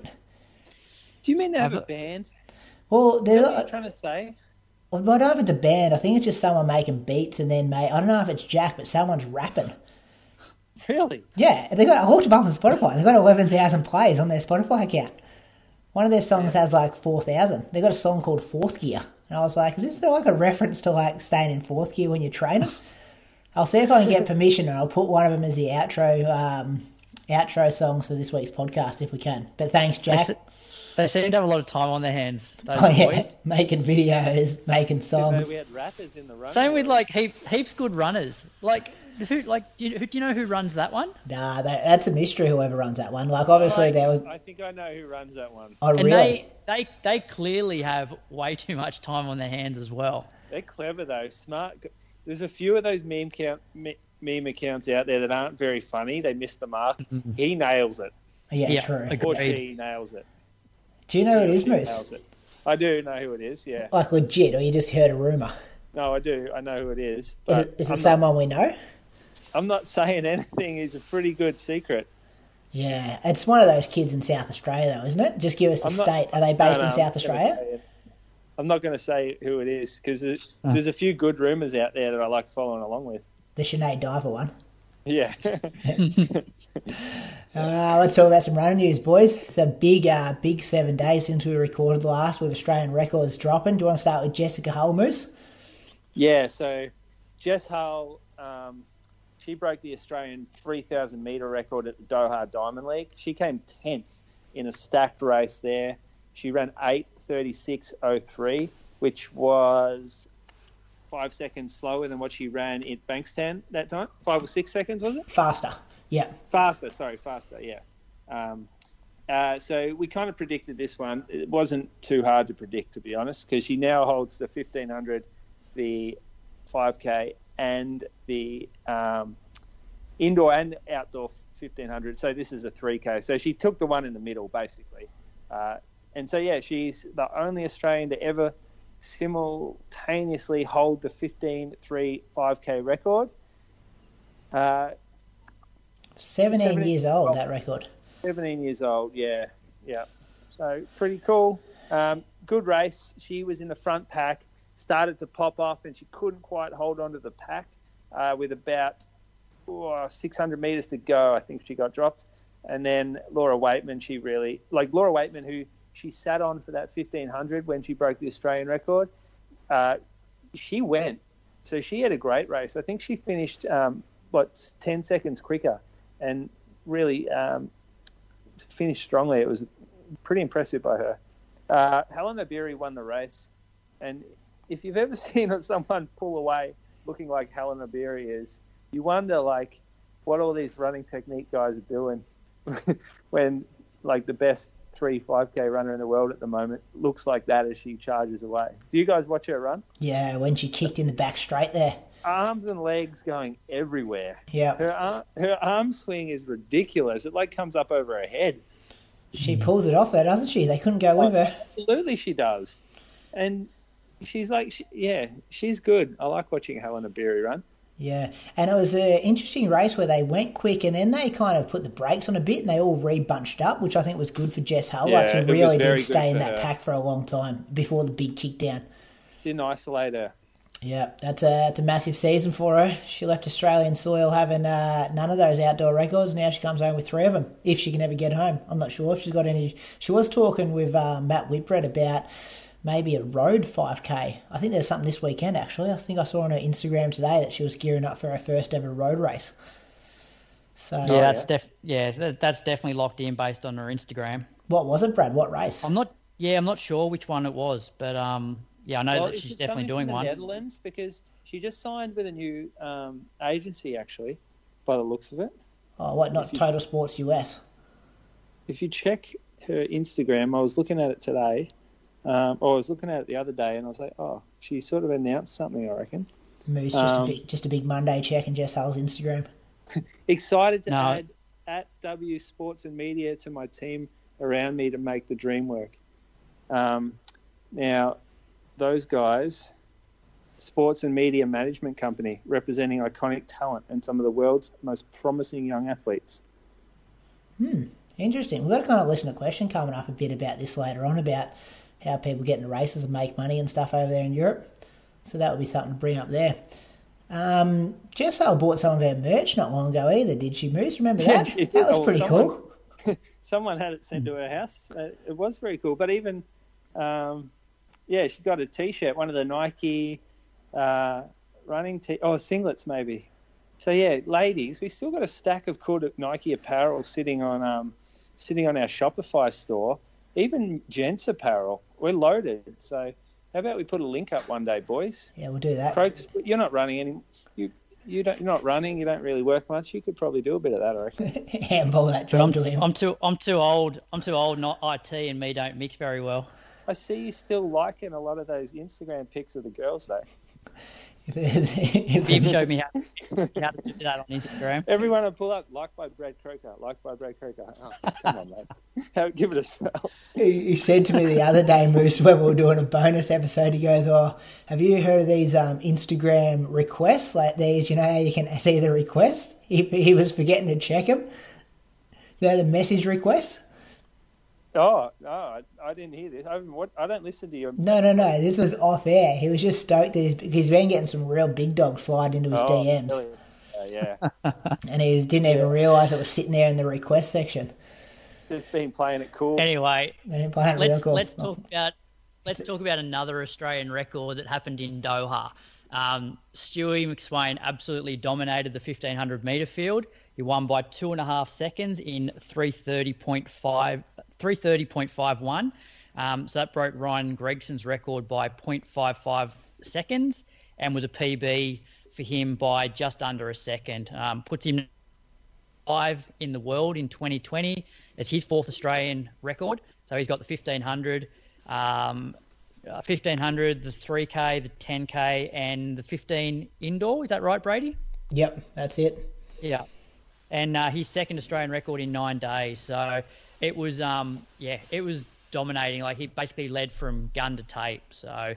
Speaker 5: Do you mean they have
Speaker 4: I've-
Speaker 5: a band?
Speaker 3: Well,
Speaker 5: Is
Speaker 3: they're
Speaker 5: that what you're trying to say?
Speaker 3: Well, I don't know if it's a band. I think it's just someone making beats and then, mate, I don't know if it's Jack, but someone's rapping.
Speaker 5: Really?
Speaker 3: Yeah, they got I hooked them up on Spotify. They've got eleven thousand plays on their Spotify account. One of their songs has like four thousand. They got a song called Fourth Gear. And I was like, is this like a reference to like staying in fourth gear when you're training? I'll see if I can get permission and I'll put one of them as the outro um, outro songs for this week's podcast if we can. But thanks,
Speaker 4: They,
Speaker 3: Jack.
Speaker 4: se- they seem to have a lot of time on their hands, those
Speaker 3: Oh, yeah,
Speaker 4: boys.
Speaker 3: making videos, making
Speaker 5: Didn't know
Speaker 3: songs.
Speaker 5: we had rappers in the run.
Speaker 4: Same with like heap, heaps good runners. Like who? Like do you, who, do you know who runs that one?
Speaker 3: Nah, that, that's a mystery, whoever runs that one. Like, obviously,
Speaker 5: I,
Speaker 3: there was...
Speaker 5: I think I know who runs that one.
Speaker 3: Oh,
Speaker 4: And
Speaker 3: really?
Speaker 4: they, they they clearly have way too much time on their hands as well.
Speaker 5: They're clever though, smart. There's a few of those meme count, me, meme accounts out there that aren't very funny. They miss the mark. He nails it,
Speaker 3: Yeah,
Speaker 4: Yeah,
Speaker 3: true.
Speaker 4: agreed.
Speaker 5: or she nails it.
Speaker 3: Do you know who it is,
Speaker 5: She
Speaker 3: Moose?
Speaker 5: nails it. I do know who it is. Yeah,
Speaker 3: Like legit, or you just heard a rumour?
Speaker 5: no, I do. I know who it is.
Speaker 3: Is
Speaker 5: But
Speaker 3: it, is it
Speaker 5: I'm,
Speaker 3: someone we know?
Speaker 5: not, I'm not saying anything. It's a pretty good secret.
Speaker 3: Yeah, it's one of those kids in South Australia, though, isn't it? Just give us the
Speaker 5: I'm not-
Speaker 3: state. Are they based
Speaker 5: No,
Speaker 3: in
Speaker 5: no,
Speaker 3: South
Speaker 5: I'm not gonna
Speaker 3: Australia?
Speaker 5: say it. I'm not going to say who it is because
Speaker 3: Ah.
Speaker 5: there's a few good rumours out there that I like following along with.
Speaker 3: The Sinead Diver one.
Speaker 5: Yeah.
Speaker 3: Uh, let's talk about some running news, boys. It's a big, uh, big seven days since we recorded last with Australian records dropping. Do you want to start with Jessica Hull, Moose?
Speaker 5: Yeah, so Jess Hull, um, she broke the Australian three thousand metre record at the Doha Diamond League. She came tenth in a stacked race there. She ran eight thirty-six oh three, which was five seconds slower than what she ran at Bankstown that time. Five or six seconds, was it?
Speaker 3: Faster, yeah.
Speaker 5: Faster, sorry, faster, yeah. Um, uh, so we kind of predicted this one. It wasn't too hard to predict, to be honest, because she now holds the fifteen hundred, the five K, and the um, indoor and outdoor fifteen hundred. So this is a three K. So she took the one in the middle, basically. Uh, and so, yeah, she's the only Australian to ever simultaneously hold the fifteen three five K record. Uh,
Speaker 3: seventeen,
Speaker 5: seventeen
Speaker 3: years old, that record.
Speaker 5: seventeen years old, yeah, yeah. So pretty cool. Um, good race. She was in the front pack, started to pop off, and she couldn't quite hold on to the pack uh, with about oh, six hundred metres to go. I think she got dropped. And then Laura Waitman, she really, like Laura Waitman, who she sat on for that fifteen hundred when she broke the Australian record, uh, she went. So she had a great race. I think she finished, um, what, ten seconds quicker and really um, finished strongly. It was pretty impressive by her. Uh, Helena Beery won the race. And if you've ever seen someone pull away looking like Helena Beery is, you wonder, like, what all these running technique guys are doing when, like, the best three five K runner in the world at the moment looks like that as she charges away. Do you guys watch her run?
Speaker 3: Yeah, when she kicked in the back straight there.
Speaker 5: Arms and legs going everywhere.
Speaker 3: Yeah.
Speaker 5: Her arm, her arm swing is ridiculous. It, like, comes up over her head.
Speaker 3: She pulls it off, though, doesn't she? They couldn't go with her.
Speaker 5: Absolutely she does. And she's like, she, yeah, she's good. I like watching Helena Beery run.
Speaker 3: Yeah, and it was an interesting race where they went quick and then they kind of put the brakes on a bit and they all re-bunched up, which I think was good for Jess Hull.
Speaker 5: Yeah,
Speaker 3: like she
Speaker 5: it
Speaker 3: really
Speaker 5: was very
Speaker 3: did stay
Speaker 5: good
Speaker 3: in
Speaker 5: for
Speaker 3: that
Speaker 5: her.
Speaker 3: pack for a long time before the big kick down.
Speaker 5: Didn't isolate her.
Speaker 3: Yeah, that's a, that's a massive season for her. She left Australian soil having uh, none of those outdoor records. Now she comes home with three of them, if she can ever get home. I'm not sure if she's got any. She was talking with uh, Matt Whitbread about maybe a road five K. I think there's something this weekend, actually. I think I saw on her Instagram today that she was gearing up for her first ever road race. So
Speaker 4: Yeah, that's def- yeah, that, that's definitely locked in based on her Instagram.
Speaker 3: What was it, Brad? What race?
Speaker 4: I'm not, yeah, I'm not sure which one it was, but um, yeah, I know
Speaker 5: Well,
Speaker 4: that
Speaker 5: is
Speaker 4: she's
Speaker 5: it
Speaker 4: definitely
Speaker 5: something
Speaker 4: doing
Speaker 5: from the
Speaker 4: one.
Speaker 5: Netherlands, because she just signed with a new um, agency, actually, by the looks of it.
Speaker 3: Oh, what, not
Speaker 5: you-
Speaker 3: Total Sports U S?
Speaker 5: If you check her Instagram, I was looking at it today, um, or I was looking at it the other day, and I was like, oh, she sort of announced something, I reckon.
Speaker 3: Moose, just,
Speaker 5: Um,
Speaker 3: a big, just a big Monday check in Jess Hull's Instagram.
Speaker 5: Excited to
Speaker 4: No.
Speaker 5: add at W Sports and Media to my team around me to make the dream work. Um, now, those guys, Sports and Media Management Company, representing iconic talent and some of the world's most promising young athletes.
Speaker 3: Interesting. We've got to kind of listen to a question coming up a bit about this later on, about how people get into races and make money and stuff over there in Europe. So that would be something to bring up there. Um, Jess Hull bought some of our merch not long ago either, did she, Moose? Remember that?
Speaker 5: She did.
Speaker 3: That was
Speaker 5: Oh,
Speaker 3: pretty
Speaker 5: someone-
Speaker 3: cool.
Speaker 5: Someone had it sent to her house. Uh, it was very cool. But even, um, yeah, she got a T-shirt, one of the Nike uh, running t- oh singlets maybe. So yeah, ladies, we still got a stack of cool Nike apparel sitting on um, sitting on our Shopify store. Even gents apparel, we're loaded. So how about we put a link up one day, boys?
Speaker 3: Yeah, we'll do that.
Speaker 5: Croaks, you're not running any. You you don't. You're not running. You don't really work much. You could probably do a bit of that, I reckon.
Speaker 3: Handball that
Speaker 4: But I'm,
Speaker 3: job to him.
Speaker 4: I'm too I'm too old. I'm too old. Not I T and me don't mix very well.
Speaker 5: I see you still liking a lot of those Instagram pics of the girls, though.
Speaker 4: Viv showed me how, how to do that on Instagram.
Speaker 5: Everyone will pull up, like by Brad Croker, like by Brad Croker. Oh, come on, mate. How, give it a smell.
Speaker 3: He he said to me the other day, Moose, when we were doing a bonus episode, he goes, oh, have you heard of these um, Instagram requests? Like these, you know, how you can see the requests? He, he was forgetting to check them. You know, the message requests?
Speaker 5: Oh, no, I, I didn't hear this. I, haven't, what, I don't listen to your...
Speaker 3: No, no, no. This was off air. He was just stoked that he's, he's been getting some real big dogs slide into his
Speaker 5: Oh,
Speaker 3: D Ms.
Speaker 5: really? Uh, yeah.
Speaker 3: And he was, didn't even realise it was sitting there in the request section.
Speaker 5: Just been playing it cool.
Speaker 4: Anyway,
Speaker 3: Man, playing real
Speaker 4: let's
Speaker 3: cool.
Speaker 4: let's talk about let's talk about another Australian record that happened in Doha. Um, Stewie McSwain absolutely dominated the fifteen hundred metre field. He won by two and a half seconds in three thirty point five, three thirty point five one. Um, so that broke Ryan Gregson's record by zero point five five seconds and was a P B for him by just under a second. Um, puts him five in the world in twenty twenty. It's his fourth Australian record. So he's got the fifteen hundred, um, uh, fifteen hundred, the three K, the ten K, and the fifteen indoor. Is that right, Brady?
Speaker 3: Yep, that's it.
Speaker 4: Yeah. And uh, his second Australian record in nine days. So it was, um, yeah, it was dominating. Like he basically led from gun to tape. So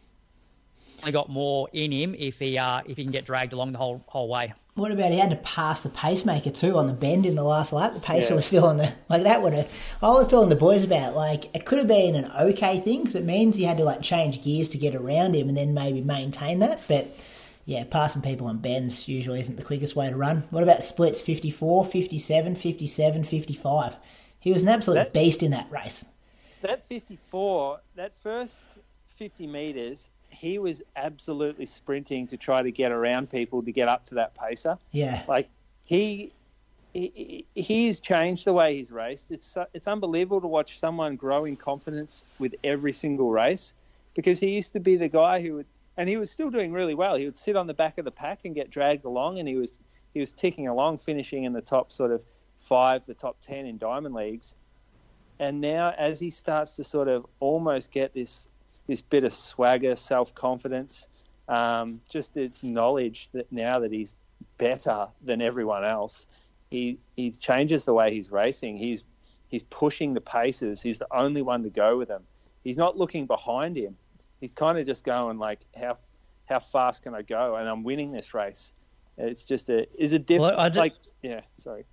Speaker 4: he got more in him if he uh, if he can get dragged along the whole whole way.
Speaker 3: What about he had to pass the pacemaker too on the bend in the last lap? The pacer
Speaker 5: Yeah.
Speaker 3: was still on the like that would have. I was talking to the boys about like it could have been an okay thing because it means he had to like change gears to get around him and then maybe maintain that. But yeah, passing people on bends usually isn't the quickest way to run. What about splits? fifty-four, fifty-seven, fifty-seven, fifty-five. He was an absolute
Speaker 5: That-
Speaker 3: beast in that race.
Speaker 5: That fifty-four, that first fifty metres, he was absolutely sprinting to try to get around people to get up to that pacer.
Speaker 3: Yeah.
Speaker 5: Like he, he he's changed the way he's raced. It's it's unbelievable to watch someone grow in confidence with every single race, because he used to be the guy who would, and he was still doing really well. He would sit on the back of the pack and get dragged along, and he was he was ticking along, finishing in the top sort of five, the top ten in Diamond Leagues. And now, as he starts to sort of almost get this this bit of swagger, self-confidence, um, just its knowledge that now that he's better than everyone else, he he changes the way he's racing. He's he's pushing the paces. He's the only one to go with them. He's not looking behind him. He's kind of just going like, how how fast can I go? And I'm winning this race. It's just a is a different
Speaker 4: Well, I just-
Speaker 5: like yeah. Sorry.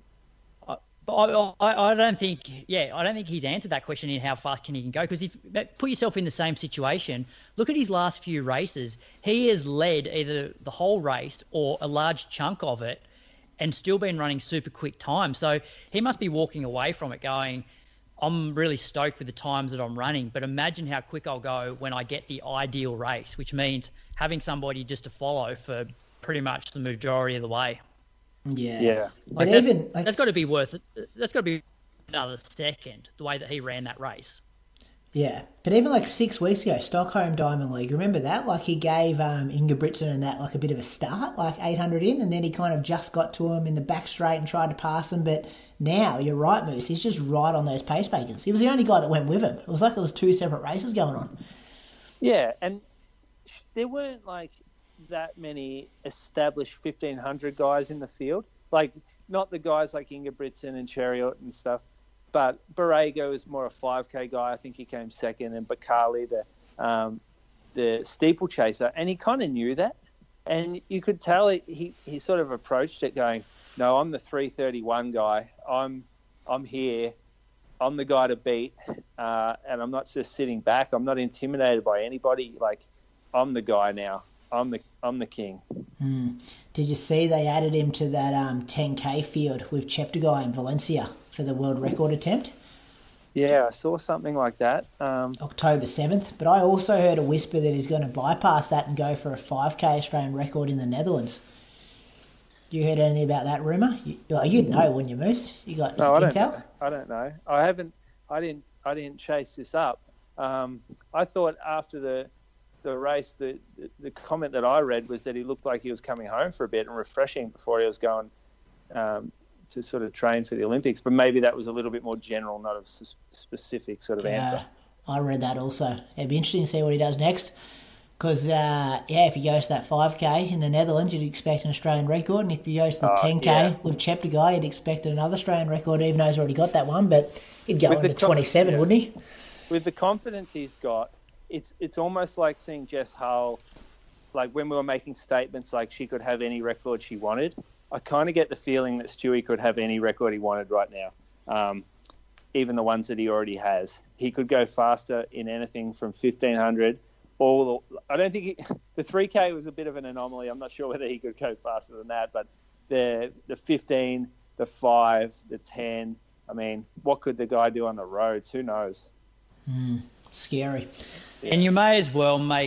Speaker 4: But I, I don't think, yeah, I don't think he's answered that question in how fast can he can go. Because if put yourself in the same situation, look at his last few races. He has led either the whole race or a large chunk of it, and still been running super quick times. So he must be walking away from it, going, "I'm really stoked with the times that I'm running, but imagine how quick I'll go when I get the ideal race," which means having somebody just to follow for pretty much the majority of the way.
Speaker 3: Yeah.
Speaker 5: Yeah.
Speaker 3: But
Speaker 4: Like that-
Speaker 3: even like,
Speaker 4: that's got to be worth. That's got to be another second. The way that he ran that race.
Speaker 3: yeah, but even like six weeks ago, Stockholm Diamond League, remember that? Like he gave um, Ingebrigtsen and that like a bit of a start, like eight hundred in, and then he kind of just got to him in the back straight and tried to pass him. But now, you're right, Moose, he's just right on those pacemakers. He was the only guy that went with him. It was like it was two separate races going on.
Speaker 5: Yeah, and sh- there weren't like that many established fifteen hundred guys in the field. Like, not the guys like Ingebrigtsen and Chariot and stuff, but Borrego is more a five K guy. I think he came second, and Bakali, the um, the steeplechaser, and he kind of knew that. And you could tell he, he, he sort of approached it going, no, I'm the three thirty-one guy. I'm I'm here. I'm the guy to beat, uh, and I'm not just sitting back. I'm not intimidated by anybody. Like, I'm the guy now. I'm the I'm the king.
Speaker 3: Mm. Did you see they added him to that um, ten K field with Cheptegei in Valencia for the world record attempt?
Speaker 5: Yeah, I saw something like that. Um,
Speaker 3: October seventh. But I also heard a whisper that he's going to bypass that and go for a five K Australian record in the Netherlands. You heard anything about that rumour? You, well, you'd know, wouldn't you, Moose? You got
Speaker 5: no, I don't.
Speaker 3: intel?
Speaker 5: Know. I don't know. I haven't. I didn't. I didn't chase this up. Um, I thought after the the race, the, the the comment that I read was that he looked like he was coming home for a bit and refreshing before he was going um, to sort of train for the Olympics. But maybe that was a little bit more general, not a s- specific sort of answer.
Speaker 3: I read that also. It'd be interesting to see what he does next. Because, uh, yeah, if he goes to that five K in the Netherlands, you'd expect an Australian record. And if he goes to the
Speaker 5: Oh,
Speaker 3: ten K
Speaker 5: yeah.
Speaker 3: with Cheptegei, you'd expect another Australian record, even though he's already got that one. But he'd go
Speaker 5: With
Speaker 3: on
Speaker 5: the
Speaker 3: to
Speaker 5: com-
Speaker 3: twenty-seven,
Speaker 5: yeah.
Speaker 3: wouldn't he?
Speaker 5: With the confidence he's got, it's it's almost like seeing Jess Hull, like when we were making statements like she could have any record she wanted. I kind of get the feeling that Stewie could have any record he wanted right now, um, even the ones that he already has. He could go faster in anything from fifteen hundred. All the, I don't think he, the three K was a bit of an anomaly. I'm not sure whether he could go faster than that, but the the fifteen, the five, the ten. I mean, what could the guy do on the roads? Who knows?
Speaker 3: Scary.
Speaker 4: And you may as well make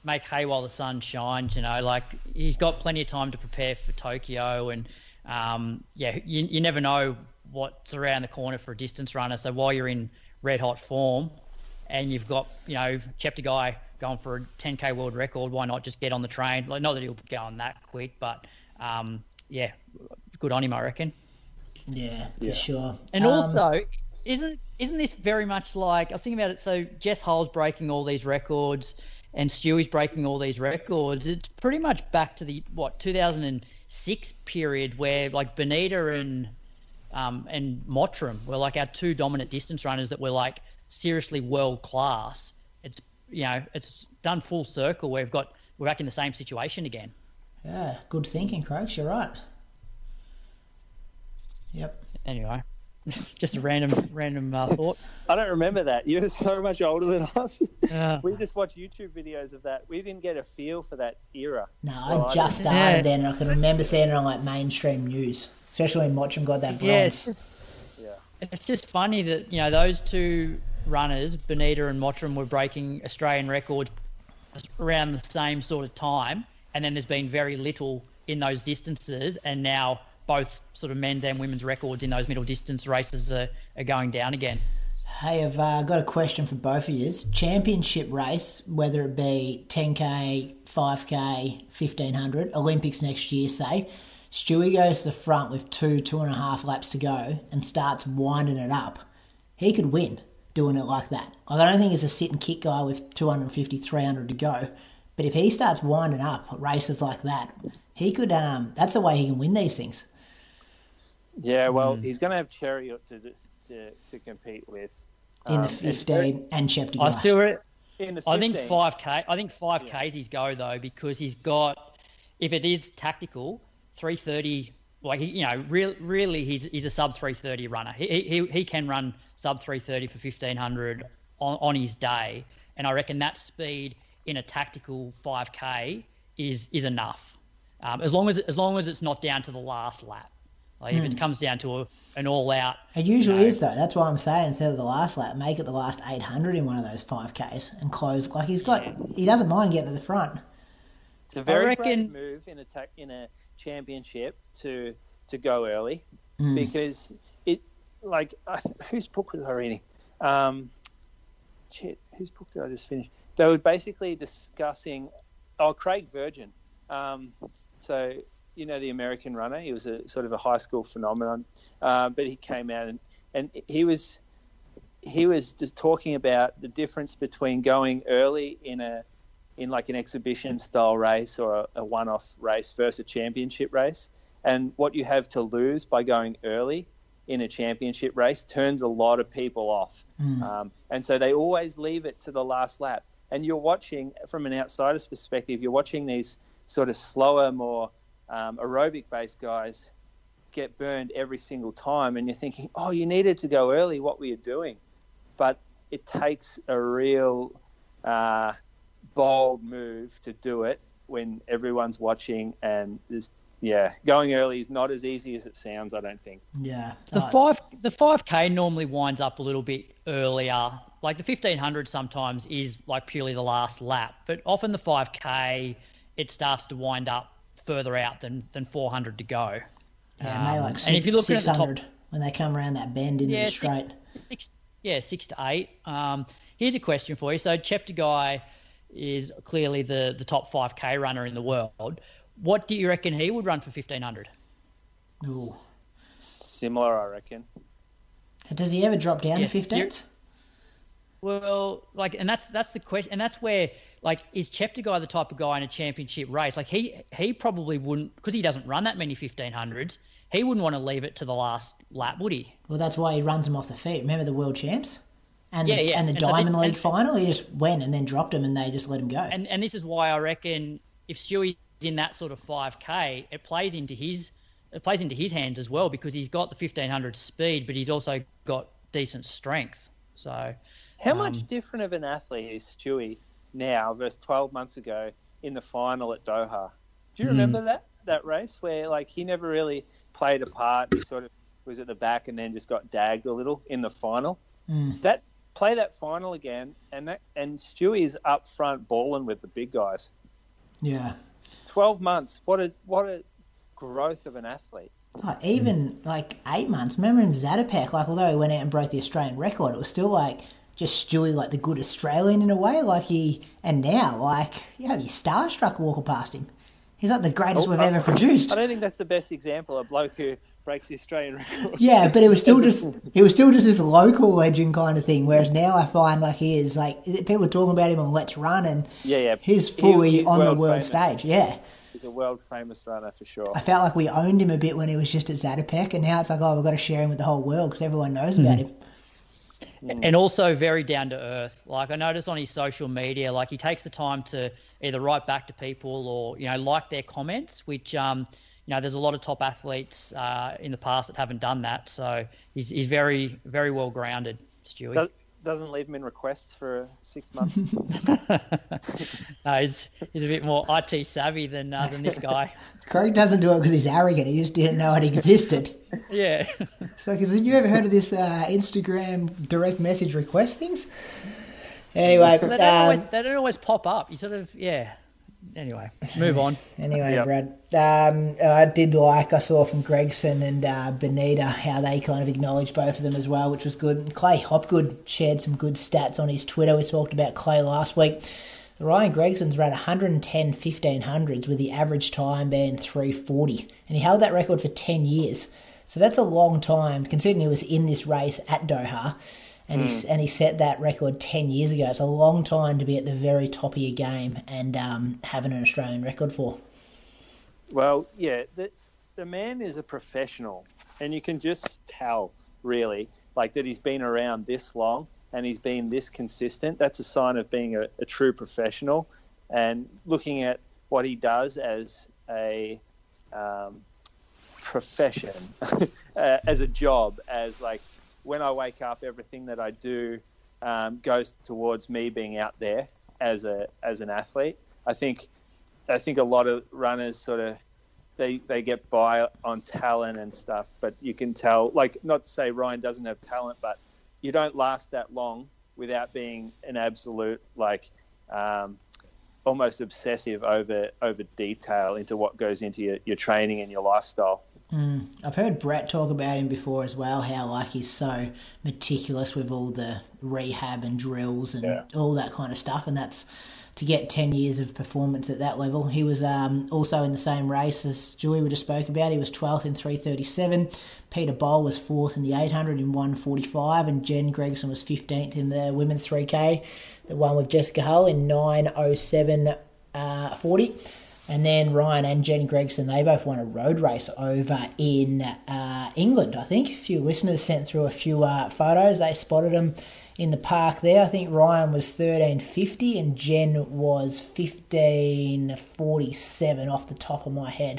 Speaker 4: make hay while the sun shines. You know, like he's got plenty of time to prepare for Tokyo, and um, yeah, you, you never know what's around the corner for a distance runner. So while you're in red hot form, and you've got you know Cheptegei going for a ten K world record, why not just get on the train? Like, not that he'll be going that quick, but um, yeah, good on him, I reckon.
Speaker 3: Yeah, for
Speaker 5: Yeah.
Speaker 3: sure.
Speaker 4: And
Speaker 3: Um,
Speaker 4: also, isn't isn't this very much like, I was thinking about it, so Jess Hull's breaking all these records and Stewie's breaking all these records. It's pretty much back to the, what, two thousand six period where like Benita and um, and Mottram were like our two dominant distance runners that were like seriously world class. It's, you know, it's done full circle. We've got, we're back in the same situation again.
Speaker 3: yeah, good thinking, Croaks. You're right. Yep.
Speaker 4: Anyway, just a random random uh, thought.
Speaker 5: I don't remember that. You're so much older than us.
Speaker 4: Yeah.
Speaker 5: We just watch YouTube videos of that. We didn't get a feel for that era.
Speaker 3: No,
Speaker 5: Well,
Speaker 3: I
Speaker 5: I
Speaker 3: just
Speaker 5: don't-
Speaker 3: started
Speaker 4: Yeah.
Speaker 3: then, and I can remember seeing it on like mainstream news, especially when Mottram got that
Speaker 4: Yeah, it's
Speaker 3: bronze.
Speaker 4: just,
Speaker 5: Yeah.
Speaker 4: it's just funny that, you know, those two runners, Benita and Mottram, were breaking Australian records around the same sort of time, and then there's been very little in those distances, and now both sort of men's and women's records in those middle distance races are, are going down again.
Speaker 3: Hey, I've uh, got a question for both of you. Championship race, whether it be ten K, five K, fifteen hundred, Olympics next year, say, Stewie goes to the front with two, two and a half laps to go and starts winding it up. He could win doing it like that. Like, I don't think he's a sit and kick guy with two fifty, three hundred to go. But if he starts winding up races like that, he could, um, that's the way he can win these things.
Speaker 5: Yeah, well,
Speaker 4: Mm.
Speaker 5: he's going to have Chariot to to to compete with
Speaker 3: In the
Speaker 5: Um,
Speaker 3: fifteen and Cheptegei.
Speaker 4: I still, re-
Speaker 5: In the
Speaker 4: I think
Speaker 5: fifteen,
Speaker 4: five K. I think five K's his go though, because he's got, if it is tactical, three thirty. Like he, you know, real, really, he's he's a sub three thirty runner. He he he can run sub three thirty for fifteen hundred on on his day, and I reckon that speed in a tactical five K is is enough, um, as long as as long as it's not down to the last lap. Like if it comes down to a, an all out.
Speaker 3: It usually
Speaker 4: you know,
Speaker 3: is though. That's why I'm saying instead of the last lap, make it the last eight hundred in one of those five Ks and close. Like he's got, he doesn't mind getting to the front.
Speaker 5: it's a very
Speaker 4: reckon-
Speaker 5: brave move in a ta- in a championship to to go early
Speaker 3: Mm.
Speaker 5: because it like uh, whose book was I reading? Um, shit, whose book did I just finish? They were basically discussing. Oh, Craig Virgin. Um, so. You know, the American runner, he was a sort of a high school phenomenon, uh, but he came out and, and he was he was just talking about the difference between going early in a in like an exhibition style race or a, a one-off race versus a championship race, and what you have to lose by going early in a championship race turns a lot of people off,
Speaker 3: Mm.
Speaker 5: um, and so they always leave it to the last lap. And you're watching from an outsider's perspective, you're watching these sort of slower, more Um, aerobic-based guys get burned every single time, and you're thinking, oh, you needed to go early. What were you doing? But it takes a real uh, bold move to do it when everyone's watching, and just, yeah, going early is not as easy as it sounds, I don't think.
Speaker 3: Yeah.
Speaker 4: The
Speaker 3: Uh,
Speaker 4: five the five K normally winds up a little bit earlier. Like the fifteen hundred sometimes is like purely the last lap, but often the five K it starts to wind up further out than than four hundred to go.
Speaker 3: yeah, maybe like
Speaker 4: and
Speaker 3: six,
Speaker 4: if you're looking at the top-
Speaker 3: six hundred when they come around that bend into
Speaker 4: Yeah,
Speaker 3: the
Speaker 4: six-
Speaker 3: straight.
Speaker 4: Six, yeah, six to eight. Um, here's a question for you. So Cheptegei is clearly the the top five K runner in the world. What do you reckon he would run for fifteen hundred?
Speaker 3: Ooh.
Speaker 5: Similar, I reckon.
Speaker 3: Does he ever drop down
Speaker 4: Yeah,
Speaker 3: to fifteens?
Speaker 4: Well, like, and that's that's the question, and that's where, like, is Cheptegei the type of guy in a championship race? Like, he he probably wouldn't, because he doesn't run that many fifteen hundreds. He wouldn't want to leave it to the last lap, would he?
Speaker 3: Well, that's why he runs them off the feet. Remember the world champs? And
Speaker 4: Yeah,
Speaker 3: the,
Speaker 4: yeah.
Speaker 3: and the
Speaker 4: And so
Speaker 3: Diamond
Speaker 4: this-
Speaker 3: League
Speaker 4: and-
Speaker 3: final, he just went and then dropped him and they just let him go.
Speaker 4: And and this is why I reckon if Stewie's in that sort of five K, it plays into his it plays into his hands as well, because he's got the fifteen hundred speed, but he's also got decent strength. So.
Speaker 5: How
Speaker 4: Um,
Speaker 5: much different of an athlete is Stewie now versus twelve months ago in the final at Doha? Do you
Speaker 4: Hmm.
Speaker 5: remember that that race where like he never really played a part? He sort of was at the back and then just got dagged a little in the final.
Speaker 3: Mm.
Speaker 5: That play that final again, and that and Stewie's up front balling with the big guys.
Speaker 3: Yeah.
Speaker 5: Twelve months. What a what a growth of an athlete.
Speaker 3: Oh, even like eight months. Remember him Zatopek, like although he went out and broke the Australian record, it was still like just Stewie, like the good Australian in a way. Like he and now, like you have your starstruck walking past him. He's like the greatest
Speaker 5: Oh,
Speaker 3: we've
Speaker 5: I-
Speaker 3: ever produced.
Speaker 5: I don't think that's the best example of a bloke who breaks the Australian record.
Speaker 3: Yeah, but it was still just it was still just this local legend kind of thing. Whereas now I find like he is like people are talking about him on Let's Run, and
Speaker 5: Yeah, yeah.
Speaker 3: he's fully
Speaker 5: He's- he's
Speaker 3: on the
Speaker 5: world
Speaker 3: world
Speaker 5: famous.
Speaker 3: stage. Yeah,
Speaker 5: He's a world famous runner for sure.
Speaker 3: I felt like we owned him a bit when he was just at Zatopek, and now it's like, oh, we've got to share him with the whole world because everyone knows about him.
Speaker 4: And also very down to earth. Like I noticed on his social media, like he takes the time to either write back to people or, you know, like their comments, which, um, you know, there's a lot of top athletes uh, in the past that haven't done that. So he's, he's very, very well grounded, Stewie.
Speaker 5: Does, doesn't leave him in requests for six months.
Speaker 4: No, he's, he's a bit more I T savvy than uh, than this guy.
Speaker 3: Craig doesn't do it because he's arrogant. He just didn't know it existed.
Speaker 4: Yeah.
Speaker 3: So, because have you ever heard of this uh, Instagram direct message request things? Anyway,
Speaker 4: They don't,
Speaker 3: um,
Speaker 4: always, they don't always pop up. You sort of, yeah. Anyway, move on.
Speaker 3: Anyway,
Speaker 5: Yep.
Speaker 3: Brad, um, I did like, I saw from Gregson and uh, Benita how they kind of acknowledged both of them as well, which was good. Clay Hopgood shared some good stats on his Twitter. We talked about Clay last week. Ryan Gregson's ran one hundred ten fifteen hundreds with the average time being three forty, and he held that record for ten years. So that's a long time, considering he was in this race at Doha. And he and he set that record ten years ago. It's a long time to be at the very top of your game and um, having an Australian record for.
Speaker 5: Well, yeah, the the man is a professional, and you can just tell, really, like that he's been around this long and he's been this consistent. That's a sign of being a, a true professional. And looking at what he does as a um, profession, uh, as a job, as like when I wake up, everything that I do um, goes towards me being out there as a as an athlete. I think. I think a lot of runners sort of they they get by on talent and stuff, but you can tell, like, not to say Ryan doesn't have talent, but you don't last that long without being an absolute, like, um, almost obsessive over over detail into what goes into your, your training and your lifestyle.
Speaker 3: Mm. I've heard Brett talk about him before as well, how like he's so meticulous with all the rehab and drills and
Speaker 5: Yeah.
Speaker 3: all that kind of stuff, and that's to get ten years of performance at that level. He was um, also in the same race as Stewie we just spoke about. He was twelfth in three thirty-seven. Peter Bowl was fourth in the eight hundred in one forty-five, and Jen Gregson was fifteenth in the women's three K, the one with Jessica Hull in nine oh seven forty. And then Ryan and Jen Gregson, they both won a road race over in uh, England, I think. A few listeners sent through a few uh, photos. They spotted them in the park there. I think Ryan was thirteen fifty and Jen was fifteen forty-seven off the top of my head.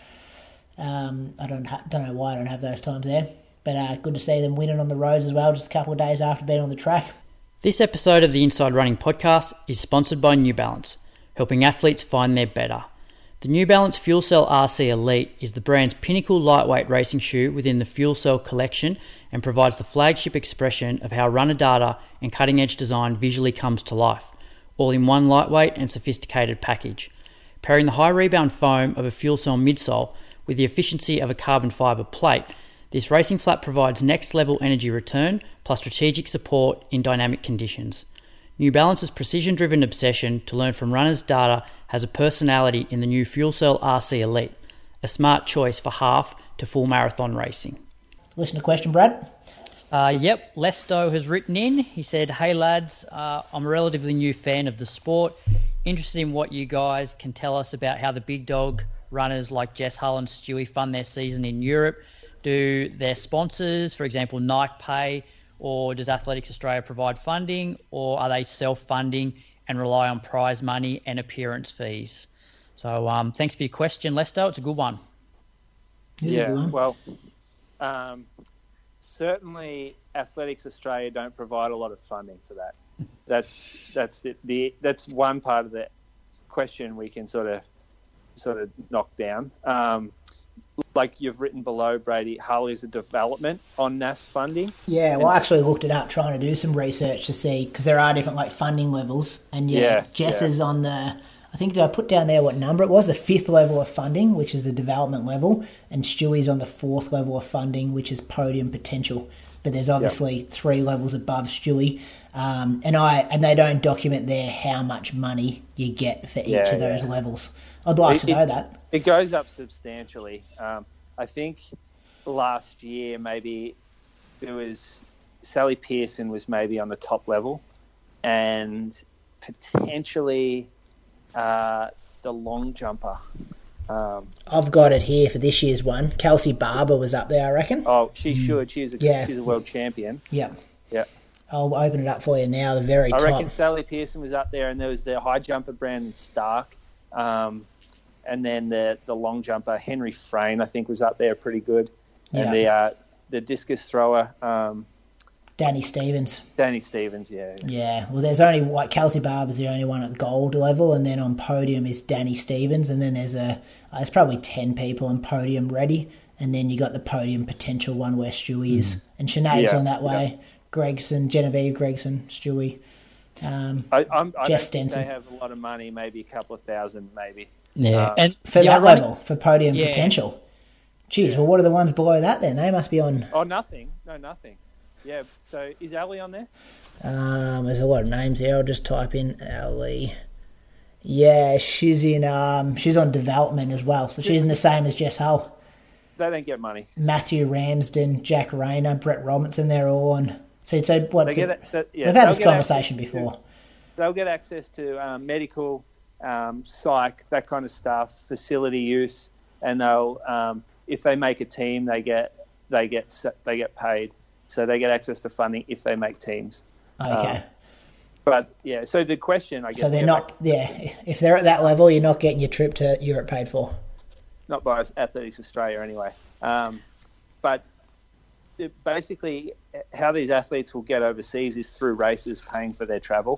Speaker 3: Um, I don't ha- don't know why I don't have those times there. But uh, good to see them winning on the roads as well, just a couple of days after being on the track.
Speaker 4: This episode of the Inside Running Podcast is sponsored by New Balance, helping athletes find their better. The New Balance Fuel Cell R C Elite is the brand's pinnacle lightweight racing shoe within the Fuel Cell collection and provides the flagship expression of how runner data and cutting-edge design visually comes to life, all in one lightweight and sophisticated package. Pairing the high rebound foam of a Fuel Cell midsole with the efficiency of a carbon fibre plate, this racing flat provides next-level energy return plus strategic support in dynamic conditions. New Balance's precision-driven obsession to learn from runners' data has a personality in the new Fuel Cell R C Elite, a smart choice for half to full marathon racing.
Speaker 3: Listen to the question, Brad.
Speaker 4: Uh, yep, Lesto has written in. He said, "Hey lads, uh, I'm a relatively new fan of the sport. Interested in what you guys can tell us about how the big dog runners like Jess Hull and Stewie fund their season in Europe. Do their sponsors, for example, Nike, pay, or does Athletics Australia provide funding, or are they self-funding and rely on prize money and appearance fees?" So um, thanks for your question, Lesto. It's a good one.
Speaker 3: This is a
Speaker 5: yeah,
Speaker 3: good one.
Speaker 5: well, um, certainly Athletics Australia don't provide a lot of funding for that. That's that's the, the that's one part of the question we can sort of sort of knock down. Um, like you've written below, Brady, Hull is a development on N A S funding.
Speaker 3: Yeah, well,
Speaker 5: And-
Speaker 3: I actually looked it up trying to do some research to see, because there are different like funding levels. And yeah,
Speaker 5: Yeah,
Speaker 3: Jess
Speaker 5: yeah.
Speaker 3: is on the, I think did I put down there what number it was? The fifth level of funding, which is the development level. And Stewie's on the fourth level of funding, which is podium potential. But there's obviously three levels above Stewie. Um, and I and they don't document there how much money you get for each
Speaker 5: Yeah,
Speaker 3: of those
Speaker 5: yeah.
Speaker 3: levels. I'd like
Speaker 5: It-
Speaker 3: to know
Speaker 5: it-
Speaker 3: that.
Speaker 5: It goes up substantially. Um, I think last year maybe there was Sally Pearson was maybe on the top level, and potentially uh, the long jumper. Um,
Speaker 3: I've got it here for this year's one. Kelsey Barber was up there, I reckon.
Speaker 5: oh, she should. She's a
Speaker 3: Yeah.
Speaker 5: she's a world champion.
Speaker 3: Yeah.
Speaker 5: Yeah.
Speaker 3: I'll open it up for you now, the very
Speaker 5: I
Speaker 3: top.
Speaker 5: reckon Sally Pearson was up there, and there was the high jumper Brandon Stark, um, and then the the long jumper Henry Frayne, I think, was up there pretty good, and
Speaker 3: Yeah.
Speaker 5: the uh, the discus thrower um,
Speaker 3: Danny Stevens.
Speaker 5: Danny Stevens. Yeah,
Speaker 3: Yeah, well, there's only like Kelsey Barber's the only one at gold level, and then on podium is Danny Stevens, and then there's a uh, there's probably ten people on podium ready, and then you got the podium potential one where Stewie is, and Sinead's
Speaker 5: Yeah,
Speaker 3: on that way. Gregson, Genevieve Gregson, Stewie. Um,
Speaker 5: I, I'm, I
Speaker 3: Jess
Speaker 5: don't think
Speaker 3: Stenson.
Speaker 5: they have a lot of money, maybe a couple of thousand, maybe.
Speaker 4: Yeah,
Speaker 5: Uh,
Speaker 4: and
Speaker 3: for
Speaker 4: the
Speaker 3: that
Speaker 4: running-
Speaker 3: level, for podium
Speaker 4: Yeah.
Speaker 3: potential. Jeez, well, what are the ones below that then? They must be on.
Speaker 5: Oh, nothing. No, nothing. Yeah. So is Ali on there?
Speaker 3: Um, there's a lot of names there. I'll just type in Ali. Yeah, she's in. Um, she's on development as well, so she's in the same as Jess Hull.
Speaker 5: They don't get money.
Speaker 3: Matthew Ramsden, Jack Rayner, Brett Robinson. They're all on. So, so what?
Speaker 5: They
Speaker 3: so-
Speaker 5: get. So, yeah,
Speaker 3: we've had
Speaker 5: they'll
Speaker 3: this
Speaker 5: get
Speaker 3: conversation
Speaker 5: access to-
Speaker 3: before.
Speaker 5: They'll get access to um, medical, um, psych, that kind of stuff, facility use, and they'll um, if they make a team, they get they get se- they get paid, so they get access to funding if they make teams.
Speaker 3: Okay.
Speaker 5: Um, But yeah, so the question, I guess,
Speaker 3: so they're
Speaker 5: yeah,
Speaker 3: not. Yeah, if they're at that level, you're not getting your trip to Europe paid for.
Speaker 5: not by Athletics Australia anyway. Um, but it basically, how these athletes will get overseas is through races paying for their travel.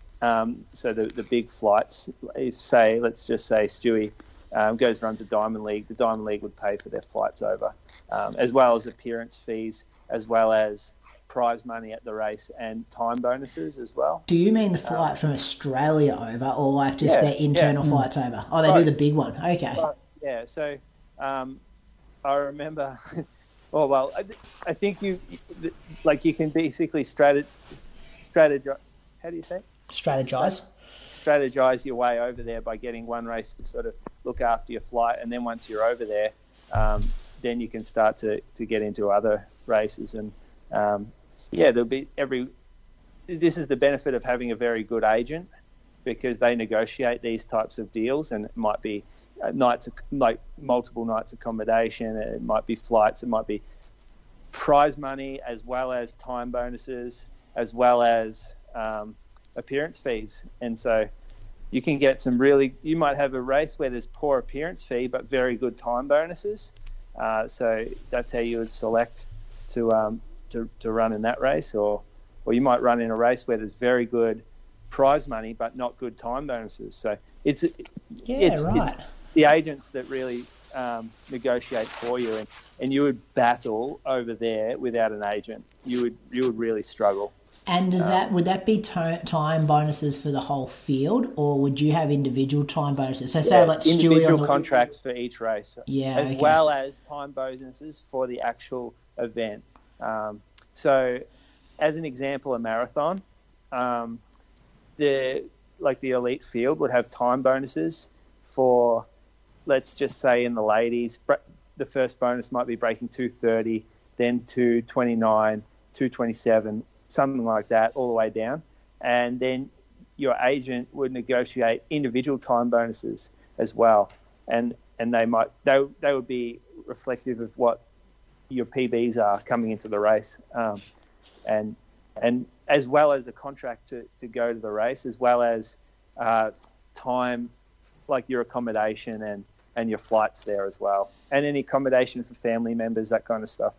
Speaker 5: Um, so the the big flights, if say, let's just say Stewie um, goes runs a Diamond League, the Diamond League would pay for their flights over, um, as well as appearance fees, as well as prize money at the race and time bonuses as well.
Speaker 3: Do you mean the flight from Australia over, or like just
Speaker 5: Yeah,
Speaker 3: their internal
Speaker 5: yeah.
Speaker 3: flights over? Oh, they
Speaker 5: Right.
Speaker 3: do the big one. Okay.
Speaker 5: But, yeah, so um, I remember. Oh well, I, I think you like you can basically strateg, strategize. How do you say? It?
Speaker 3: Strategize.
Speaker 5: Strategize your way over there by getting one race to sort of look after your flight, and then once you're over there, um, then you can start to, to get into other races. And um, yeah, there'll be every. This is the benefit of having a very good agent, because they negotiate these types of deals, and it might be uh, nights, like multiple nights accommodation. It might be flights. It might be prize money, as well as time bonuses, as well as um, appearance fees. And so you can get some really. You might have a race where there's poor appearance fee but very good time bonuses. Uh, so that's how you would select to um, to to run in that race, or or you might run in a race where there's very good prize money but not good time bonuses. So it's
Speaker 3: Yeah,
Speaker 5: it's,
Speaker 3: right.
Speaker 5: it's the agents that really um, negotiate for you, and, and you would battle over there without an agent. You would you would really struggle.
Speaker 3: And does that would that be to- time bonuses for the whole field, or would you have individual time bonuses? So say
Speaker 5: Yeah,
Speaker 3: like Stewie
Speaker 5: individual
Speaker 3: on the
Speaker 5: contracts for each race,
Speaker 3: Yeah,
Speaker 5: as
Speaker 3: okay.
Speaker 5: well as time bonuses for the actual event. Um, so, as an example, a marathon, um, the like the elite field would have time bonuses for, let's just say in the ladies, bre- the first bonus might be breaking two thirty, then two twenty-nine, two twenty-seven, something like that, all the way down, and then your agent would negotiate individual time bonuses as well, and and they might they they would be reflective of what your P Bs are coming into the race, um, and and as well as a contract to, to go to the race, as well as uh, time, like your accommodation and, and your flights there as well, and any accommodation for family members, that kind of stuff.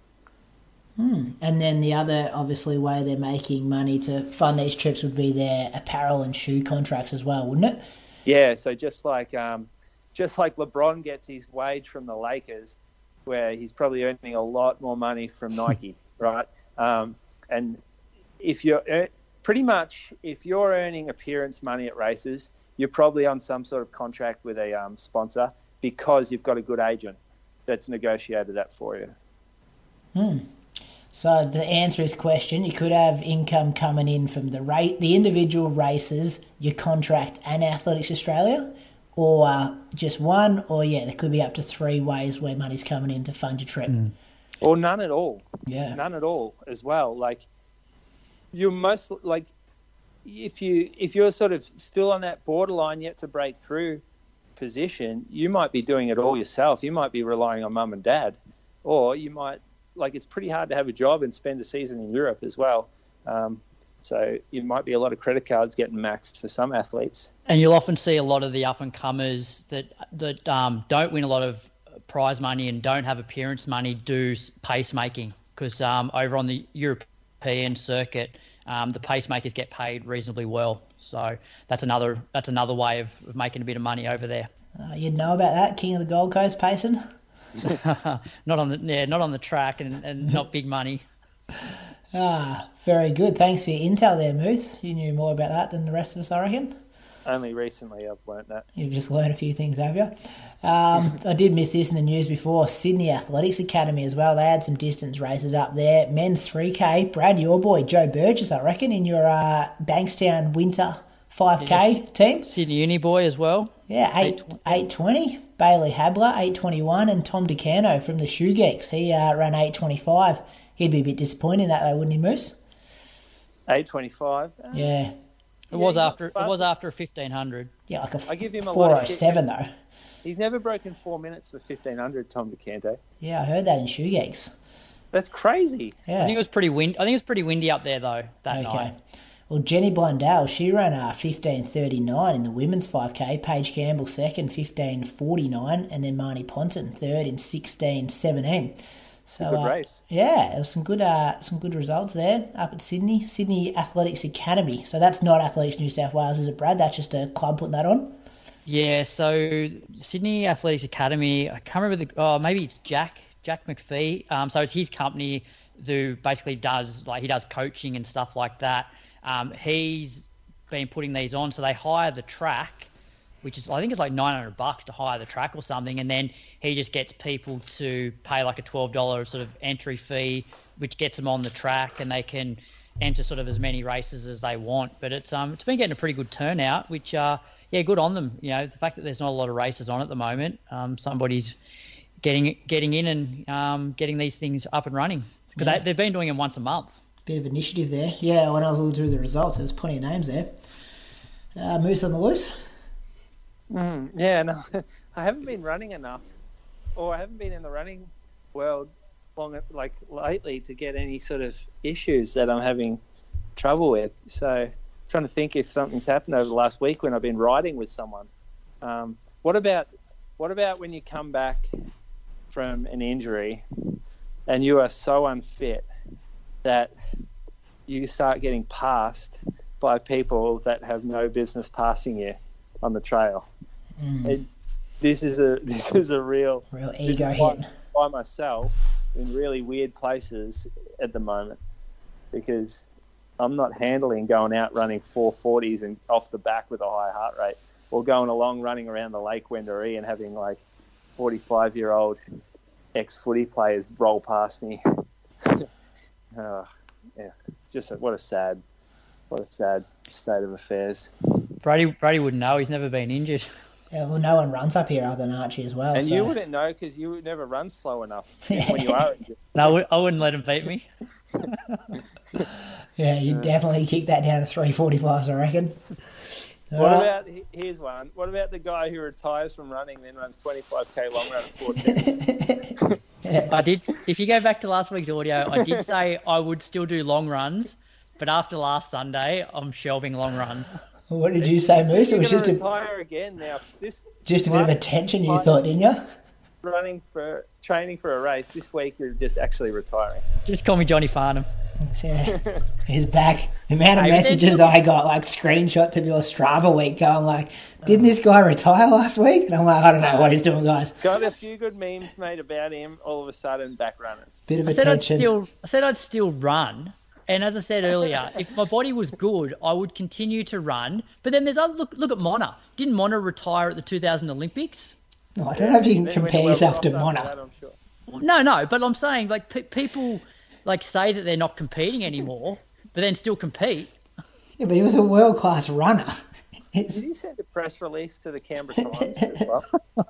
Speaker 3: And then the other, obviously, way they're making money to fund these trips would be their apparel and shoe contracts as well, wouldn't it?
Speaker 5: Yeah, so just like um, just like LeBron gets his wage from the Lakers, where he's probably earning a lot more money from Nike, right? Um, and if you're pretty much, if you're earning appearance money at races, you're probably on some sort of contract with a um, sponsor because you've got a good agent that's negotiated that for you.
Speaker 3: Hmm. So to answer his question, you could have income coming in from the rate, the individual races, your contract, and Athletics Australia, or uh, just one, or yeah, there could be up to three ways where money's coming in to fund your trip.
Speaker 4: Mm.
Speaker 5: Or none at all.
Speaker 3: Yeah.
Speaker 5: None at all as well. Like, you're most, like, if, you, if you're sort of still on that borderline yet to break through position, you might be doing it all yourself. You might be relying on mum and dad, or you might, like, it's pretty hard to have a job and spend a season in Europe as well. Um, so it might be a lot of credit cards getting maxed for some athletes.
Speaker 4: And you'll often see a lot of the up-and-comers that that um, don't win a lot of prize money and don't have appearance money do pacemaking, because um, over on the European circuit, um, the pacemakers get paid reasonably well. So that's another that's another way of, of making a bit of money over there.
Speaker 3: Uh, you'd know about that, King of the Gold Coast pacing?
Speaker 4: not on the yeah, not on the track, and, and not big money.
Speaker 3: Ah, very good. Thanks for your intel there, Moose. You knew more about that than the rest of us, I reckon.
Speaker 5: Only recently I've learnt that.
Speaker 3: You've just learned a few things, have you? Um, I did miss this in the news before. Sydney Athletics Academy as well. They had some distance races up there. Men's three K. Brad, your boy, Joe Burgess, I reckon, in your uh, Bankstown Winter five K
Speaker 4: Yes.
Speaker 3: team.
Speaker 4: Sydney Uni boy as well.
Speaker 3: Yeah, eight eight twenty. Bailey Habler, eight twenty-one, and Tom DeCano from the Shoe Geeks. He uh, ran eight twenty-five. He'd be a bit disappointed in that though, wouldn't he, Moose?
Speaker 5: eight twenty-five.
Speaker 3: Yeah.
Speaker 4: It was
Speaker 5: Yeah,
Speaker 4: after it was after fifteen hundred.
Speaker 3: Yeah, like a
Speaker 5: I give him a lot
Speaker 3: four
Speaker 5: of
Speaker 3: oh
Speaker 5: shit.
Speaker 3: seven though.
Speaker 5: He's never broken four minutes for fifteen hundred, Tom DeCanto.
Speaker 3: Yeah, I heard that in Shoe Geeks.
Speaker 5: That's crazy.
Speaker 3: Yeah.
Speaker 4: I think it was pretty wind. I think it was pretty windy up there though that
Speaker 3: Okay.
Speaker 4: night.
Speaker 3: Well, Jenny Blundell, she ran uh, fifteen thirty-nine in the women's five K. Paige Campbell second, fifteen forty-nine, and then Marnie Ponton third in sixteen seventeen. So
Speaker 5: Good
Speaker 3: uh,
Speaker 5: race.
Speaker 3: yeah, there was some good uh, some good results there up at Sydney Sydney Athletics Academy. So that's not Athletics New South Wales, is it, Brad? That's just a club putting that on.
Speaker 4: Yeah, so Sydney Athletics Academy, I can't remember the, oh, maybe it's Jack, Jack McPhee. Um, so it's his company who basically does, like, he does coaching and stuff like that. Um, he's been putting these on, so they hire the track, which is, I think it's like nine hundred bucks to hire the track or something, and then he just gets people to pay like a twelve dollars sort of entry fee, which gets them on the track, and they can enter sort of as many races as they want. But it's um it's been getting a pretty good turnout, which uh yeah, good on them. You know, the fact that there's not a lot of races on at the moment, um somebody's getting getting in and um getting these things up and running, because
Speaker 3: Yeah.
Speaker 4: they, they've been doing them once a month.
Speaker 3: Bit of initiative there. Yeah, when I was looking through the results, there's plenty of names there. Uh, Moose on the loose.
Speaker 5: Mm, yeah, no, I haven't been running enough, or I haven't been in the running world long, like lately, to get any sort of issues that I'm having trouble with. So, trying to think if something's happened over the last week when I've been riding with someone. Um, what about, what about when you come back from an injury and you are so unfit that you start getting passed by people that have no business passing you on the trail?
Speaker 3: Mm.
Speaker 5: It, this is a this is a real
Speaker 3: Real
Speaker 5: this
Speaker 3: ego
Speaker 5: is by,
Speaker 3: hit.
Speaker 5: by myself in really weird places at the moment, because I'm not handling going out running four forties and off the back with a high heart rate, or going along running around the Lake Wendouree and having like forty-five year old ex-footy players roll past me. Oh, yeah, just a, what a sad, what a sad state of affairs.
Speaker 4: Brady Brady wouldn't know. He's never been injured.
Speaker 3: Yeah, well, no one runs up here other than Archie as well.
Speaker 5: And
Speaker 3: so.
Speaker 5: you wouldn't know because you would never run slow enough when you are injured.
Speaker 4: No, I wou- I wouldn't let him beat me.
Speaker 3: Yeah, you definitely kick that down to three forty-fives, I reckon.
Speaker 5: What
Speaker 3: All right.
Speaker 5: about, he- here's one, what about the guy who retires from running and then runs twenty-five k long run at fourteen?
Speaker 4: I did. If you go back to last week's audio, I did say I would still do long runs, but after last Sunday, I'm shelving long runs.
Speaker 3: What did you say, Moose? It
Speaker 5: You're
Speaker 3: was
Speaker 5: going
Speaker 3: just
Speaker 5: to
Speaker 3: a,
Speaker 5: retire again now. This
Speaker 3: just a bit of
Speaker 5: Right.
Speaker 3: attention, you
Speaker 5: Right.
Speaker 3: thought, didn't you?
Speaker 5: running for, training for a race, this week you're just actually retiring.
Speaker 4: Just call me Johnny Farnham.
Speaker 3: Yeah, he's back. The amount of
Speaker 4: Hey, but then
Speaker 3: messages
Speaker 4: you-
Speaker 3: I got, like screenshot to your Strava week, going like, "Didn't this guy retire last week?" And I'm like, I don't know what he's doing, guys.
Speaker 5: Got a few good memes made about him. All of a sudden, back running.
Speaker 3: Bit of
Speaker 4: I said I'd
Speaker 3: attention.
Speaker 4: still. I said I'd still run. And as I said earlier, if my body was good, I would continue to run. But then there's other look. Look at Mona. Didn't Mona retire at the two thousand Olympics?
Speaker 3: No, I don't know if you can
Speaker 5: Then
Speaker 3: compare
Speaker 5: win the
Speaker 3: yourself
Speaker 5: World
Speaker 3: to
Speaker 5: Cup after
Speaker 3: Mona.
Speaker 5: that, I'm sure.
Speaker 4: No, no. But I'm saying like pe- people like say that they're not competing anymore, but then still compete.
Speaker 3: Yeah, but he was a world class runner. It's-
Speaker 5: Did you send a press release to the Canberra Times as well?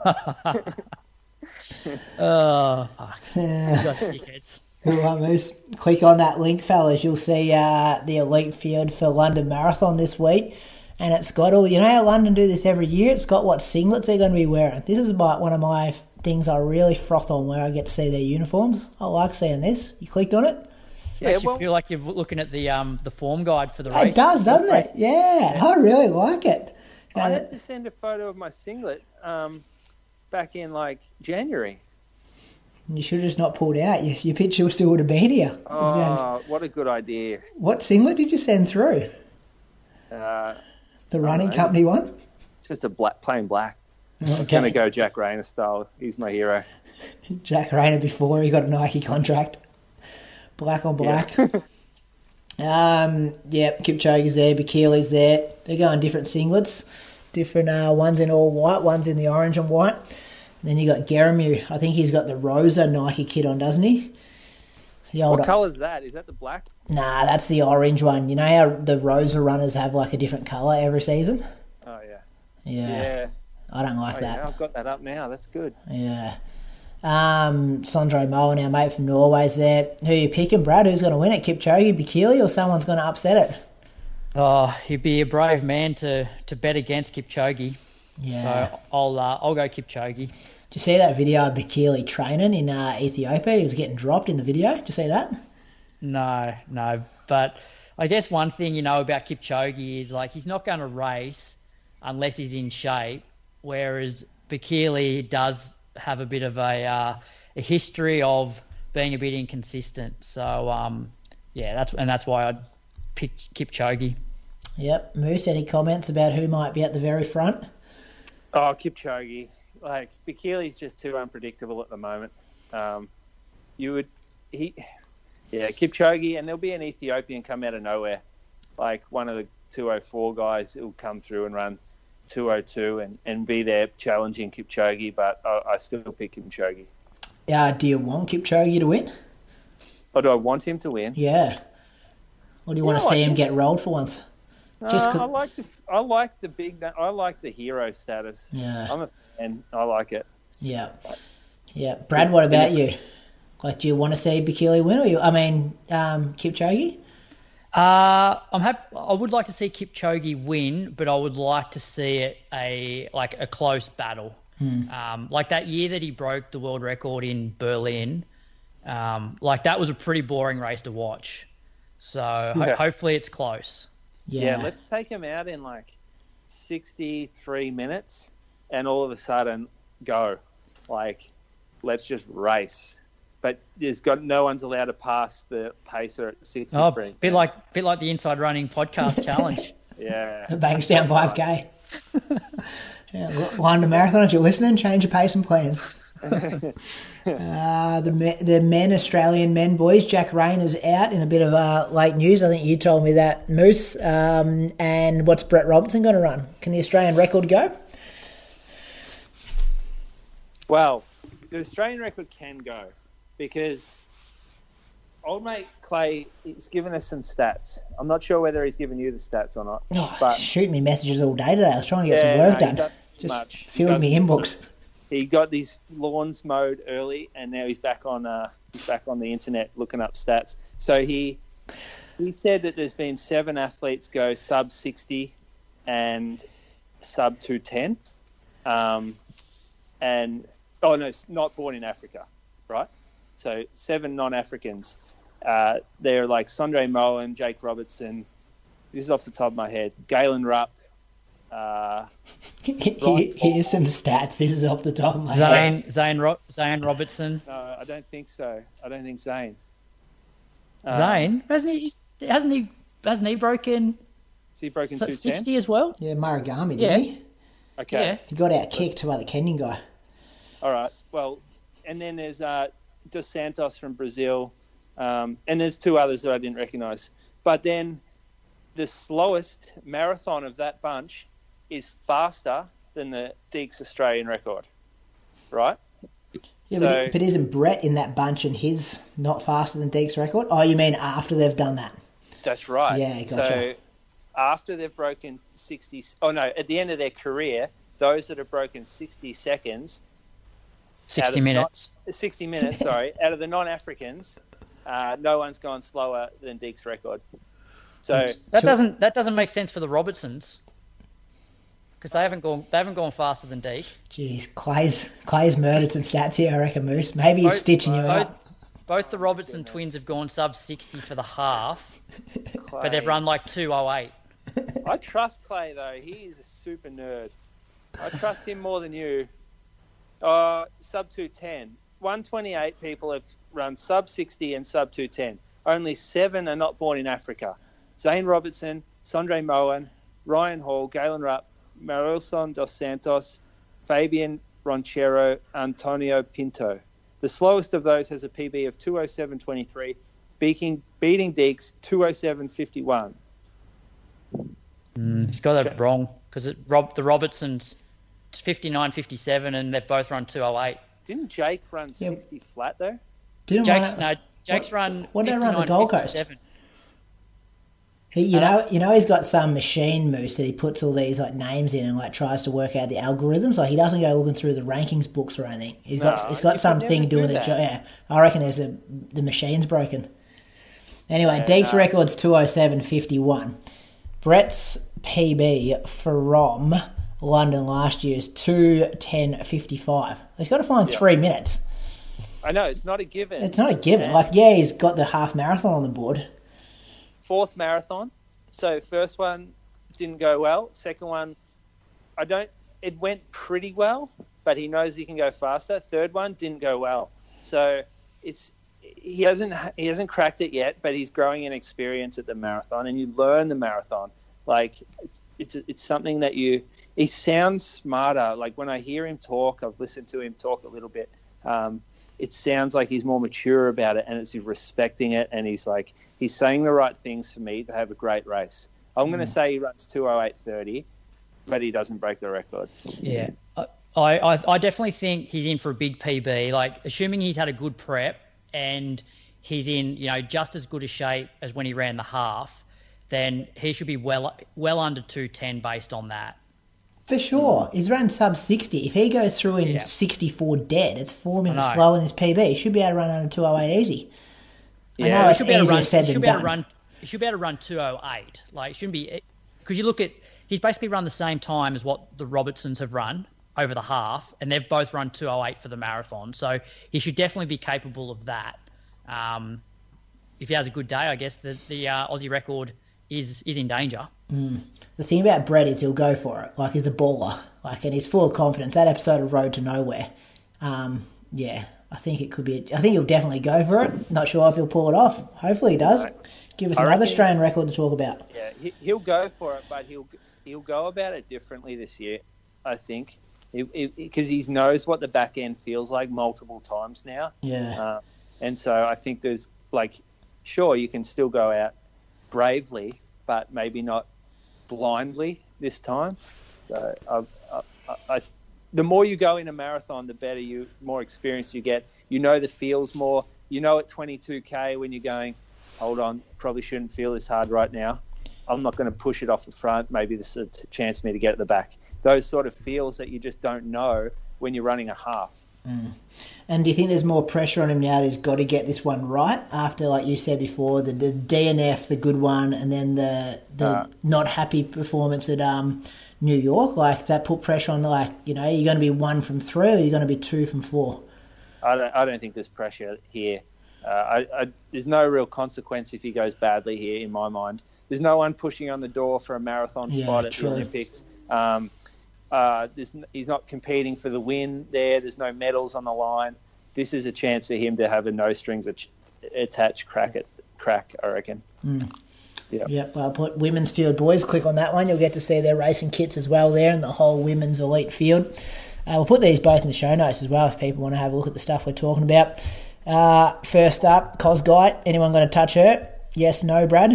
Speaker 4: Oh, fuck. You guys are dickheads.
Speaker 3: Good one, Moose. Click on that link, fellas. You'll see uh, the elite field for London Marathon this week. And it's got all, you know how London do this every year? It's got what singlets they're going to be wearing. This is about one of my things I really froth on, where I get to see their uniforms. I like seeing this. You clicked on it?
Speaker 5: Yeah,
Speaker 4: Makes
Speaker 5: well,
Speaker 4: you feel like you're looking at the um the form guide for the race.
Speaker 3: It does, doesn't it? Yeah, I really like it.
Speaker 5: I
Speaker 3: Uh,
Speaker 5: had to send a photo of my singlet um, back in like January.
Speaker 3: you should have just not pulled out. Your, your picture still would have been here.
Speaker 5: Oh, what a good idea.
Speaker 3: What singlet did you send through?
Speaker 5: Uh,
Speaker 3: The running
Speaker 5: know.
Speaker 3: company one?
Speaker 5: just a black, plain black. I'm
Speaker 3: Okay.
Speaker 5: going to go Jack Rayner style. He's my hero.
Speaker 3: Jack Rayner before he got a Nike contract. Black on black. um, yeah, Kipchoge's there, Bikili's there. They're going different singlets. Different uh, ones in all white, ones in the orange and white. And then you got Geramu. I think he's got the Rosa Nike kit on, doesn't he? The old,
Speaker 5: What colour is that? Is that the black?
Speaker 3: Nah, that's the orange one. You know how the Rosa runners have like a different colour every season?
Speaker 5: Oh, yeah.
Speaker 3: Yeah.
Speaker 5: Yeah.
Speaker 3: I don't like
Speaker 5: Oh,
Speaker 3: that.
Speaker 5: yeah. I've got that up now. That's good.
Speaker 3: Yeah. Um, Sondre Moen, our mate from Norway's there. Who are you picking, Brad? Who's going to win it? Kipchoge, Bikili, or someone's going to upset it?
Speaker 4: Oh, he'd be a brave man to, to bet against Kipchoge.
Speaker 3: Yeah.
Speaker 4: So I'll uh, I'll go Kipchoge.
Speaker 3: Did you see that video of Bikili training in uh, Ethiopia? He was getting dropped in the video. Did you see that?
Speaker 4: No, no. But I guess one thing you know about Kipchoge is like he's not going to race unless he's in shape, whereas Bikili does have a bit of a uh, a history of being a bit inconsistent. So um, yeah, that's and that's why I'd pick Kipchoge.
Speaker 3: Yep. Moose, any comments about who might be at the very front?
Speaker 5: Oh, Kipchoge. Like, Bikili's just too unpredictable at the moment. Um, you would... he, Yeah, Kipchoge, and there'll be an Ethiopian come out of nowhere. Like, one of the two oh four guys who'll come through and run two oh two and, and be there challenging Kipchoge, but I, I still pick Kipchoge.
Speaker 3: Uh, do you want Kipchoge to win?
Speaker 5: Or do I want him to win?
Speaker 3: Yeah. Or do you want to
Speaker 5: Yeah, I
Speaker 3: see him
Speaker 5: think-
Speaker 3: get rolled for once? Just
Speaker 5: Uh,
Speaker 3: 'cause-
Speaker 5: I like the I like the big I like the hero status.
Speaker 3: Yeah.
Speaker 5: I'm a fan. I like it.
Speaker 3: Yeah. Yeah. Brad, what about you? Like, do you want to see Bikili win, or you? I mean, um, Kipchoge?
Speaker 4: Uh, I'm happy. I would like to see Kipchoge win, but I would like to see it a like a close battle. Um, like that year that he broke the world record in Berlin. Um, like that was a pretty boring race to watch. So ho-
Speaker 5: Yeah.
Speaker 4: hopefully it's close.
Speaker 5: Yeah. let's take him out in like sixty-three minutes and all of a sudden go. Like, let's just race. But there's got no one's allowed to pass the pacer at sixty-three.
Speaker 4: Oh, bit like bit like the Inside Running podcast challenge.
Speaker 5: Yeah.
Speaker 3: The Bankstown five K. Yeah, London Marathon, if you're listening, change your pace and plans. uh, the me- the men, Australian men, boys, Jack Rayner's out in a bit of uh, late news. I think you told me that, Moose. Um, and what's Brett Robertson going to run? Can the Australian record go?
Speaker 5: Well, the Australian record can go because old mate Clay has given us some stats. I'm not sure whether he's given you the stats or not.
Speaker 3: Oh,
Speaker 5: but
Speaker 3: shoot me messages all day today. I was trying to get
Speaker 5: Yeah,
Speaker 3: some work
Speaker 5: no, he
Speaker 3: done.
Speaker 5: does
Speaker 3: Just
Speaker 5: much. He
Speaker 3: filled
Speaker 5: does-
Speaker 3: me inbox.
Speaker 5: he got his lawns mowed early, and now he's back on. Uh, he's back on the internet looking up stats. So he he said that there's been seven athletes go sub sixty and sub two ten, um, and oh no, it's not born in Africa, right? So seven non-Africans. Uh, they're like Sondre Moen, Jake Robertson. This is off the top of my head. Galen Rupp. Uh,
Speaker 3: Here- Here's some stats. This is off the top of my head.
Speaker 4: Zane Zane Ro- Zane Robertson.
Speaker 5: No, I don't think so. I don't think Zane. Uh,
Speaker 4: Zane, hasn't he? Hasn't he? Hasn't he broken?
Speaker 5: Is he broken
Speaker 4: so-
Speaker 5: two ten?
Speaker 4: sixty as well?
Speaker 3: Yeah, Murugami, didn't
Speaker 4: Yeah.
Speaker 3: he?
Speaker 5: Okay.
Speaker 4: Yeah.
Speaker 3: He got out kicked by the Kenyan guy.
Speaker 5: All right. Well, and then there's uh, Dos Santos from Brazil, um, and there's two others that I didn't recognise. But then the slowest marathon of that bunch is faster than the Deeks Australian record, right?
Speaker 3: Yeah,
Speaker 5: So-
Speaker 3: but, but isn't Brett in that bunch and his not faster than Deke's record? Oh, you mean after they've done that?
Speaker 5: That's right.
Speaker 3: Yeah, gotcha.
Speaker 5: So after they've broken sixty, oh no, at the end of their career, those that have broken sixty seconds,
Speaker 4: sixty
Speaker 5: of
Speaker 4: minutes.
Speaker 5: non- sixty minutes, sorry, out of the non-Africans, uh, no one's gone slower than Deke's record. So
Speaker 4: That
Speaker 3: So-
Speaker 4: doesn't that doesn't make sense for the Robertsons because they haven't gone they haven't gone faster than Deke.
Speaker 3: Jeez, Clay's, Clay's murdered some stats here, I reckon, Moose. Maybe he's
Speaker 4: Both-
Speaker 3: stitching you
Speaker 4: both,
Speaker 3: up.
Speaker 4: both the Robertson
Speaker 5: goodness.
Speaker 4: twins have gone sub sixty for the half,
Speaker 5: Clay,
Speaker 4: but they've run like two oh eight.
Speaker 5: I trust Clay though. He is a super nerd. I trust him more than you. Uh, sub two ten. one twenty-eight people have run sub sixty and sub two ten. Only seven are not born in Africa. Zane Robertson, Sondre Moen, Ryan Hall, Galen Rupp, Marilson Dos Santos, Fabian Ronchero, Antonio Pinto. The slowest of those has a P B of two oh seven twenty-three, beating, beating Deeks two oh seven fifty-one.
Speaker 4: He's got that wrong because Rob the Robertsons fifty-nine fifty-seven and they've both run two oh eight.
Speaker 5: Didn't Jake run
Speaker 3: Yeah.
Speaker 5: sixty flat though?
Speaker 3: Didn't
Speaker 4: Jake's
Speaker 3: one-
Speaker 4: no Jake's
Speaker 3: what-
Speaker 4: run.
Speaker 3: what did they run at the Gold Coast?
Speaker 4: fifty-nine fifty-seven.
Speaker 3: He, you
Speaker 4: Uh,
Speaker 3: know, you know, he's got some machine, Moose, that he puts all these like names in and like tries to work out the algorithms. Like he doesn't go looking through the rankings books or anything. He's got
Speaker 5: No,
Speaker 3: he's
Speaker 5: you
Speaker 3: got
Speaker 5: could
Speaker 3: something
Speaker 5: never do
Speaker 3: doing the
Speaker 5: that.
Speaker 3: job. Yeah, I reckon there's a the machine's broken. Anyway,
Speaker 5: Yeah,
Speaker 3: Deke's
Speaker 5: no.
Speaker 3: record's two oh seven fifty-one. Brett's P B from London last year is two ten fifty-five. He's got to find
Speaker 5: Yeah.
Speaker 3: three minutes.
Speaker 5: I know, it's not a given.
Speaker 3: It's not a given.
Speaker 5: And
Speaker 3: Like, yeah, he's got the half marathon on the board.
Speaker 5: fourth marathon. So first one didn't go well. Second one, I don't. It went pretty well, but he knows he can go faster. Third one didn't go well. So it's he hasn't he hasn't cracked it yet, but he's growing in experience at the marathon, and you learn the marathon. Like it's it's, it's something that you. He sounds smarter. Like when I hear him talk, I've listened to him talk a little bit. Um, it sounds like he's more mature about it, and it's he's respecting it, and he's like he's saying the right things for me to have a great race. I'm going to say he runs two oh eight thirty, but he doesn't break the record.
Speaker 4: Yeah, I, I I definitely think he's in for a big P B. Like assuming he's had a good prep and he's in you know just as good a shape as when he ran the half, then he should be well well under two ten based on that.
Speaker 3: For sure. He's run sub sixty. If he goes through in
Speaker 4: Yeah.
Speaker 3: sixty-four dead, it's four minutes
Speaker 4: know.
Speaker 3: slower than his P B. He should be able to run under two oh eight easy. I
Speaker 5: Yeah,
Speaker 3: know
Speaker 5: he
Speaker 3: it's
Speaker 4: should be able to
Speaker 3: easier
Speaker 4: run.
Speaker 3: said
Speaker 4: He
Speaker 3: than
Speaker 4: should be able to
Speaker 3: done.
Speaker 4: run. He should be able to run two oh eight. Like it shouldn't be because you look at he's basically run the same time as what the Robertsons have run over the half, and they've both run two oh eight for the marathon. So he should definitely be capable of that. Um, if he has a good day, I guess the the uh, Aussie record is is in danger.
Speaker 3: The thing about Brett is he'll go for it. Like, he's a baller. Like, and he's full of confidence. That episode of Road to Nowhere, um, yeah, I think it could be... A, I think he'll definitely go for it. Not sure if he'll pull it off. Hopefully he does. Give us
Speaker 5: I
Speaker 3: another
Speaker 5: reckon
Speaker 3: Australian
Speaker 5: he's-
Speaker 3: record to talk about.
Speaker 5: Yeah, he, he'll go for it, but he'll he'll go about it differently this year. I think because he, he knows what the back end feels like multiple times now.
Speaker 3: Yeah.
Speaker 5: Uh, and so I think there's like, sure, you can still go out bravely, but maybe not blindly this time. So I, I, I, the more you go in a marathon, the better you, more experience you get. You know the feels more. You know at twenty-two K when you're going, hold on, probably shouldn't feel this hard right now. I'm not going to push it off the front. Maybe this is a t- chance for me to get at the back. Those sort of feels that you just don't know when you're running a half.
Speaker 3: And do you think there's more pressure on him now that he's got to get this one right after, like you said before, the, the D N F, the good one, and then the the
Speaker 5: Uh,
Speaker 3: not happy performance at um, New York? Like, that put pressure on, like, you know, you're going to be one from three or you're going to be two from four?
Speaker 5: I don't, I don't think there's pressure here. Uh, I, I, there's no real consequence if he goes badly here, in my mind. There's no one pushing on the door for a marathon
Speaker 3: Yeah,
Speaker 5: spot at
Speaker 3: true.
Speaker 5: the Olympics. Um, uh, there's, n- he's not competing for the win there. There's no medals on the line. This is a chance for him to have a no strings ach- attached crack at crack, I reckon.
Speaker 3: Mm.
Speaker 5: Yeah.
Speaker 3: Yep. Well, I'll put women's field boys. Click on that one. You'll get to see their racing kits as well there and the whole women's elite field. Uh, we'll put these both in the show notes as well if people want to have a look at the stuff we're talking about. Uh, first up, Kosgei. Anyone going to touch her? Yes, no, Brad?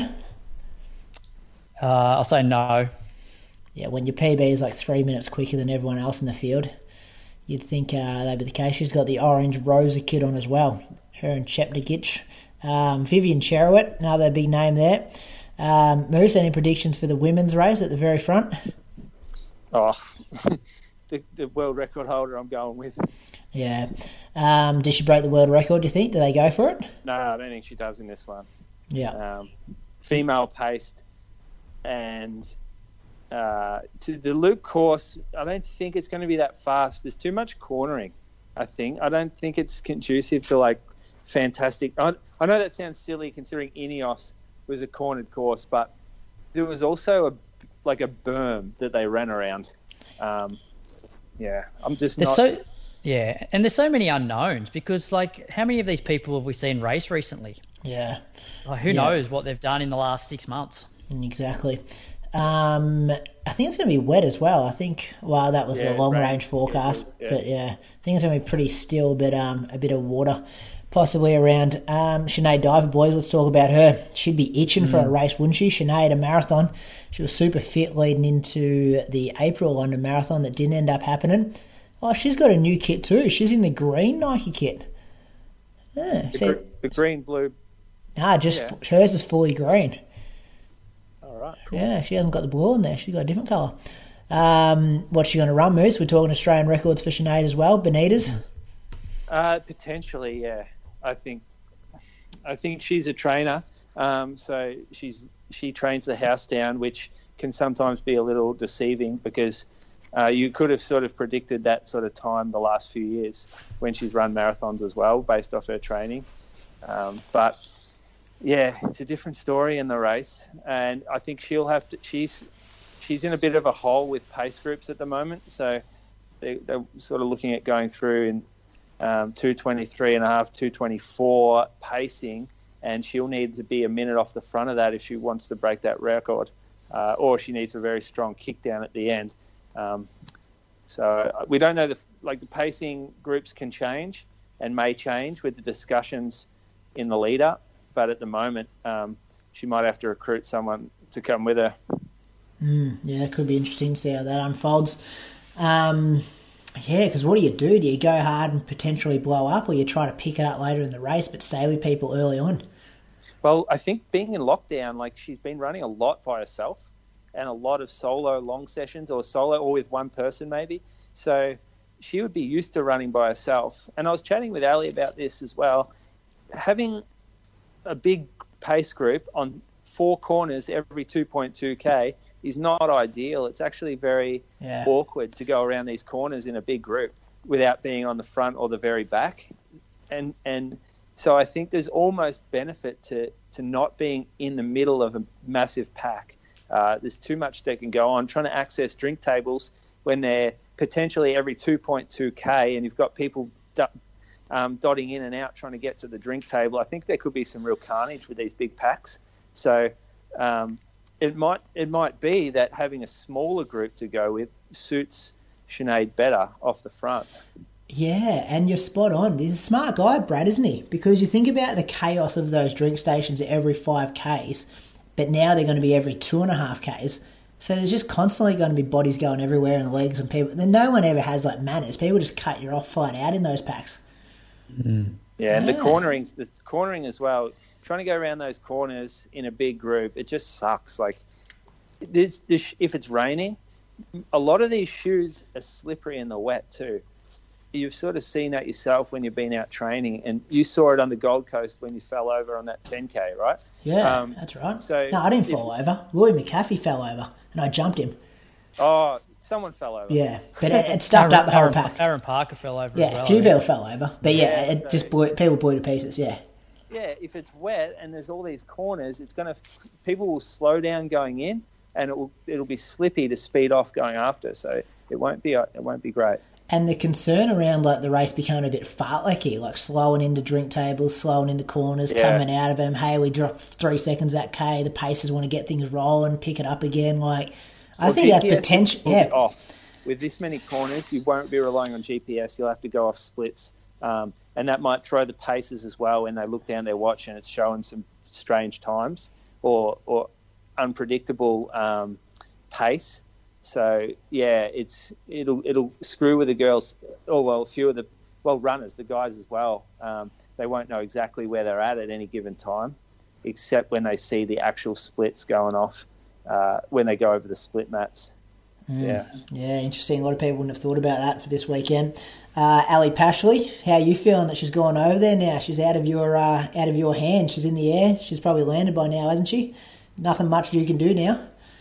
Speaker 4: Uh, I'll say no.
Speaker 3: Yeah, when your P B is like three minutes quicker than everyone else in the field, you'd think uh, that'd be the case. She's got the orange Rosa kit on as well. Her and Chepnogich. Um, Vivian Cheruiyot, another big name there. Um, Moose, any predictions for the women's race at the very front?
Speaker 5: Oh, the, the world record holder I'm going with.
Speaker 3: Yeah. Um, did she break the world record, do you think? Do they go for it?
Speaker 5: No, I don't think she does in this one.
Speaker 3: Yeah.
Speaker 5: Um, female paced. And uh, to the Luke course, I don't think it's going to be that fast. There's too much cornering, I think. I don't think it's conducive to, like, fantastic. I, I know that sounds silly considering Ineos was a cornered course, but there was also a like a berm that they ran around. Um, yeah, I'm just
Speaker 4: there's
Speaker 5: not.
Speaker 4: So, yeah, and there's so many unknowns because, like, how many of these people have we seen race recently?
Speaker 3: Yeah.
Speaker 4: Like, who
Speaker 3: Yeah.
Speaker 4: knows what they've done in the last six months?
Speaker 3: Exactly. Um, I think it's going to be wet as well. I think, well, that was
Speaker 5: Yeah,
Speaker 3: the long
Speaker 5: rain.
Speaker 3: range forecast,
Speaker 5: Yeah.
Speaker 3: but yeah, I think it's going to be pretty still, but um, a bit of water possibly around. Um, Sinead Diver, boys, let's talk about her. She'd be itching mm. for a race, wouldn't she? Sinead, a marathon. She was super fit leading into the April London Marathon that didn't end up happening. Oh, she's got a new kit too. She's in the green Nike kit. Yeah,
Speaker 5: the,
Speaker 3: see,
Speaker 5: gr- the green, blue.
Speaker 3: Ah, just
Speaker 5: Yeah.
Speaker 3: hers is fully green.
Speaker 5: All right, cool.
Speaker 3: Yeah, she hasn't got the blue on there. She's got a different colour. Um, what's she going to run, Moose? We're talking Australian records for Sinead as well. Benitez?
Speaker 5: Uh, potentially, yeah. I think I think she's a trainer, um, so she's she trains the house down, which can sometimes be a little deceiving because uh, you could have sort of predicted that sort of time the last few years when she's run marathons as well, based off her training. Um, but yeah, it's a different story in the race, and I think she'll have to. She's she's in a bit of a hole with pace groups at the moment, so they, they're sort of looking at going through in. Um, two twenty-three and a half, two twenty-four pacing, and she'll need to be a minute off the front of that if she wants to break that record, uh, or she needs a very strong kick down at the end. Um, so we don't know the like the pacing groups can change and may change with the discussions in the lead up, but at the moment um, she might have to recruit someone to come with her.
Speaker 3: Mm, yeah, it could be interesting to see how that unfolds. Um, Yeah, because what do you do? Do you go hard and potentially blow up, or you try to pick it up later in the race but stay with people early on?
Speaker 5: Well, I think being in lockdown, like she's been running a lot by herself and a lot of solo long sessions or solo or with one person maybe. So she would be used to running by herself. And I was chatting with Ali about this as well. Having a big pace group on four corners every two point two K is not ideal. It's actually very
Speaker 3: yeah.
Speaker 5: awkward to go around these corners in a big group without being on the front or the very back. And and so I think there's almost benefit to, to not being in the middle of a massive pack. Uh, there's too much that can go on. Trying to access drink tables when they're potentially every two point two K and you've got people do, um, dotting in and out trying to get to the drink table. I think there could be some real carnage with these big packs. So um, It might it might be that having a smaller group to go with suits Sinead better off the front.
Speaker 3: Yeah, and you're spot on. He's a smart guy, Brad, isn't he? Because you think about the chaos of those drink stations every five Ks, but now they're going to be every two and a half Ks. So there's just constantly going to be bodies going everywhere and legs and people. Then no one ever has like manners. People just cut you off flat out in those packs.
Speaker 4: Mm.
Speaker 5: Yeah, and
Speaker 3: yeah.
Speaker 5: the cornering, the cornering as well. Trying to go around those corners in a big group, it just sucks. Like, this, this, if it's raining, a lot of these shoes are slippery in the wet too. You've sort of seen that yourself when you've been out training, and you saw it on the Gold Coast when you fell over on that ten K, right?
Speaker 3: Yeah,
Speaker 5: um,
Speaker 3: that's right.
Speaker 5: So
Speaker 3: no, I didn't
Speaker 5: if,
Speaker 3: fall over. Lloyd McAfee fell over, and I jumped him.
Speaker 5: Oh, someone fell over.
Speaker 3: Yeah, but it, it stuffed up the whole
Speaker 4: Aaron,
Speaker 3: pack.
Speaker 4: Aaron Parker fell over
Speaker 3: Yeah,
Speaker 4: as well.
Speaker 3: a few
Speaker 4: I
Speaker 3: people
Speaker 4: think.
Speaker 3: fell over. But yeah,
Speaker 5: Yeah,
Speaker 3: it
Speaker 5: so-
Speaker 3: just blew, people blew to pieces, yeah.
Speaker 5: Yeah, if it's wet and there's all these corners, it's gonna people will slow down going in, and it will it'll be slippy to speed off going after. So it won't be it won't be great.
Speaker 3: And the concern around like the race becoming a bit fartlecky, like slowing into drink tables, slowing into corners,
Speaker 5: Yeah.
Speaker 3: coming out of them. Hey, we dropped three seconds at K. The pacers want to get things rolling, pick it up again. Like, I
Speaker 5: Well,
Speaker 3: think that
Speaker 5: G P S
Speaker 3: potential.
Speaker 5: will
Speaker 3: Yeah,
Speaker 5: be off. With this many corners, you won't be relying on G P S. You'll have to go off splits. Um, and that might throw the pacers as well when they look down their watch and it's showing some strange times or, or unpredictable um, pace. So yeah, it's it'll it'll screw with the girls. Oh well, a few of the well runners, the guys as well. Um, they won't know exactly where they're at at any given time, except when they see the actual splits going off uh, when they go over the split mats. Mm. Yeah,
Speaker 3: yeah, interesting. A lot of people wouldn't have thought about that for this weekend. Uh, Ali Pashley, how are you feeling that she's gone over there now? She's out of your uh, out of your hand. She's in the air. She's probably landed by now, hasn't she? Nothing much you can do now.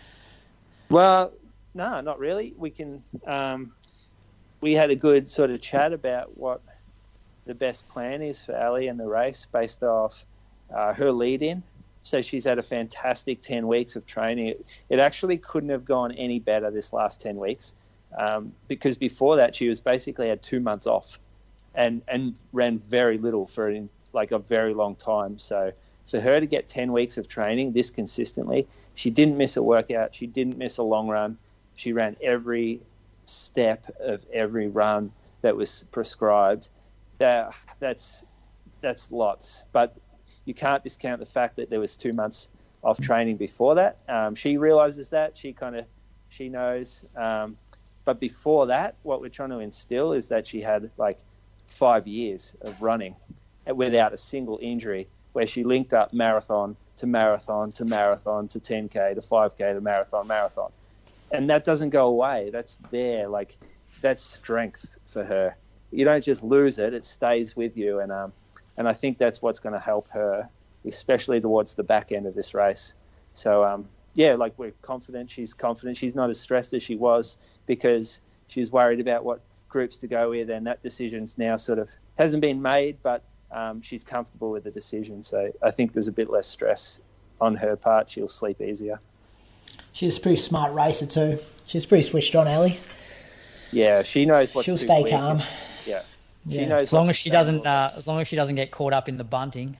Speaker 5: Well. No, not really. We can. Um, we had a good sort of chat about what the best plan is for Ali in the race based off uh, her lead-in. So she's had a fantastic ten weeks of training. It, it actually couldn't have gone any better this last ten weeks um, because before that she was basically had two months off and, and ran very little for in, like a very long time. So for her to get ten weeks of training this consistently, she didn't miss a workout. She didn't miss a long run. She ran every step of every run that was prescribed. That, that's that's lots, but you can't discount the fact that there was two months of training before that. Um, she realizes that. She kind of she knows. Um, but before that, what we're trying to instill is that she had like five years of running without a single injury, where she linked up marathon to marathon to marathon to ten K to five K to marathon marathon. And that doesn't go away. That's there. Like, that's strength for her. You don't just lose it. It stays with you. And um, and I think that's what's going to help her, especially towards the back end of this race. So, um, yeah, like we're confident. She's confident. She's not as stressed as she was because she was worried about what groups to go with. And that decision's now sort of hasn't been made, but um, she's comfortable with the decision. So I think there's a bit less stress on her part. She'll sleep easier.
Speaker 3: She's a pretty smart racer too. She's pretty switched on, Ali.
Speaker 5: Yeah, she knows what.
Speaker 3: She'll stay
Speaker 5: quick.
Speaker 3: calm.
Speaker 5: Yeah, she
Speaker 3: Yeah.
Speaker 5: knows.
Speaker 4: As long as she doesn't, uh, as long as she doesn't get caught up in the bunting.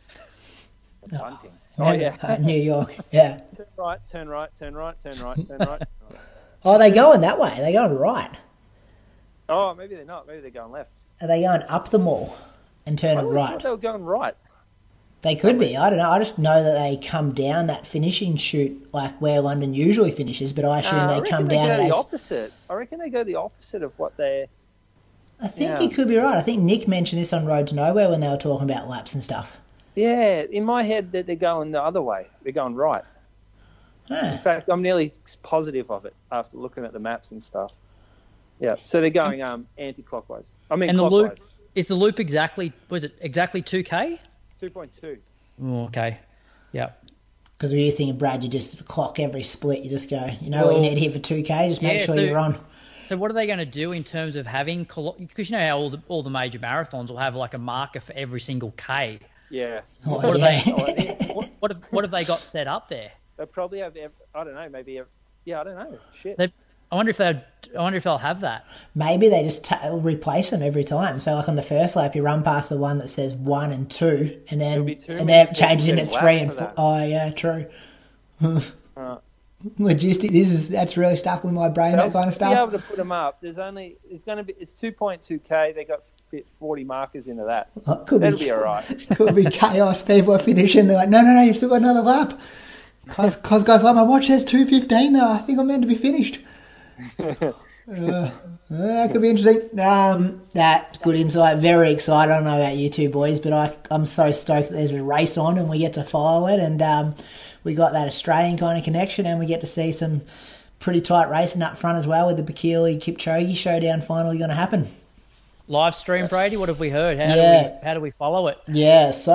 Speaker 5: The bunting. Oh yeah,
Speaker 3: uh, New York. Yeah.
Speaker 5: turn right, turn right, turn right, turn right, turn right.
Speaker 3: Oh, they're going that way. They're going right.
Speaker 5: Oh, maybe they're not. Maybe they're going left.
Speaker 3: Are they going up the mall and turning
Speaker 5: I always
Speaker 3: right?
Speaker 5: thought they were going right.
Speaker 3: They could be. I don't know. I just know that they come down that finishing chute like where London usually finishes, but I assume
Speaker 5: Uh, I
Speaker 3: they
Speaker 5: reckon
Speaker 3: come
Speaker 5: they
Speaker 3: down.
Speaker 5: go
Speaker 3: and
Speaker 5: the
Speaker 3: they,
Speaker 5: opposite. I reckon they go the opposite of what they're.
Speaker 3: I think
Speaker 5: Yeah.
Speaker 3: you could be right. I think Nick mentioned this on Road to Nowhere when they were talking about laps and stuff.
Speaker 5: Yeah, in my head that they're going the other way. They're going right.
Speaker 3: Huh.
Speaker 5: In fact, I'm nearly positive of it after looking at the maps and stuff. Yeah, so they're going um anti-clockwise. I mean,
Speaker 4: And the
Speaker 5: clockwise.
Speaker 4: loop is the loop exactly? Was it exactly two K?
Speaker 5: two point two.
Speaker 4: Oh, okay. Yeah.
Speaker 3: Because when you're thinking, Brad, you just clock every split. You just go, you know what you
Speaker 4: Well,
Speaker 3: need here for two K? Just make
Speaker 4: yeah,
Speaker 3: sure
Speaker 4: so-
Speaker 3: you're on.
Speaker 4: So what are they going to do in terms of having? Because you know how all the all the major marathons will have like a marker for every single K.
Speaker 5: Yeah.
Speaker 3: Oh,
Speaker 4: What
Speaker 3: yeah.
Speaker 4: are they? what, what have what have they got set up there?
Speaker 5: They'll probably have, ev- I don't know, maybe, ev- yeah, I don't know. Shit.
Speaker 4: They, I wonder if they. I wonder if they'll have that.
Speaker 3: Maybe they just ta replace them every time. So, like on the first lap, you run past the one that says one and two, and then
Speaker 5: There'll be too
Speaker 3: and
Speaker 5: many
Speaker 3: then it changes
Speaker 5: people
Speaker 3: into
Speaker 5: getting
Speaker 3: three
Speaker 5: lapped
Speaker 3: and
Speaker 5: for
Speaker 3: four.
Speaker 5: that.
Speaker 3: Oh yeah, true.
Speaker 5: Uh,
Speaker 3: Logistic. This is that's really stuck with my brain. That
Speaker 5: They'll
Speaker 3: kind of
Speaker 5: be able
Speaker 3: stuff.
Speaker 5: to put them up. There's only it's going to be it's two point two K. They got fit forty markers into that.
Speaker 3: Oh, could
Speaker 5: That'll
Speaker 3: be,
Speaker 5: be all right.
Speaker 3: could be chaos. People are finishing. They're like, no, no, no. You've still got another lap. Cause, cause guys, like my watch says two fifteen. Though I think I'm meant to be finished. uh, uh, that could be interesting. Um, that's good insight. Very excited. I don't know about you two boys, but I, I'm so stoked that there's a race on and we get to follow it. And um, we got that Australian kind of connection, and we get to see some pretty tight racing up front as well with the Bekele Kipchoge showdown finally going to happen.
Speaker 4: Live stream, Brady. What have we heard? How
Speaker 3: Yeah.
Speaker 4: do we how do we follow it?
Speaker 3: Yeah, so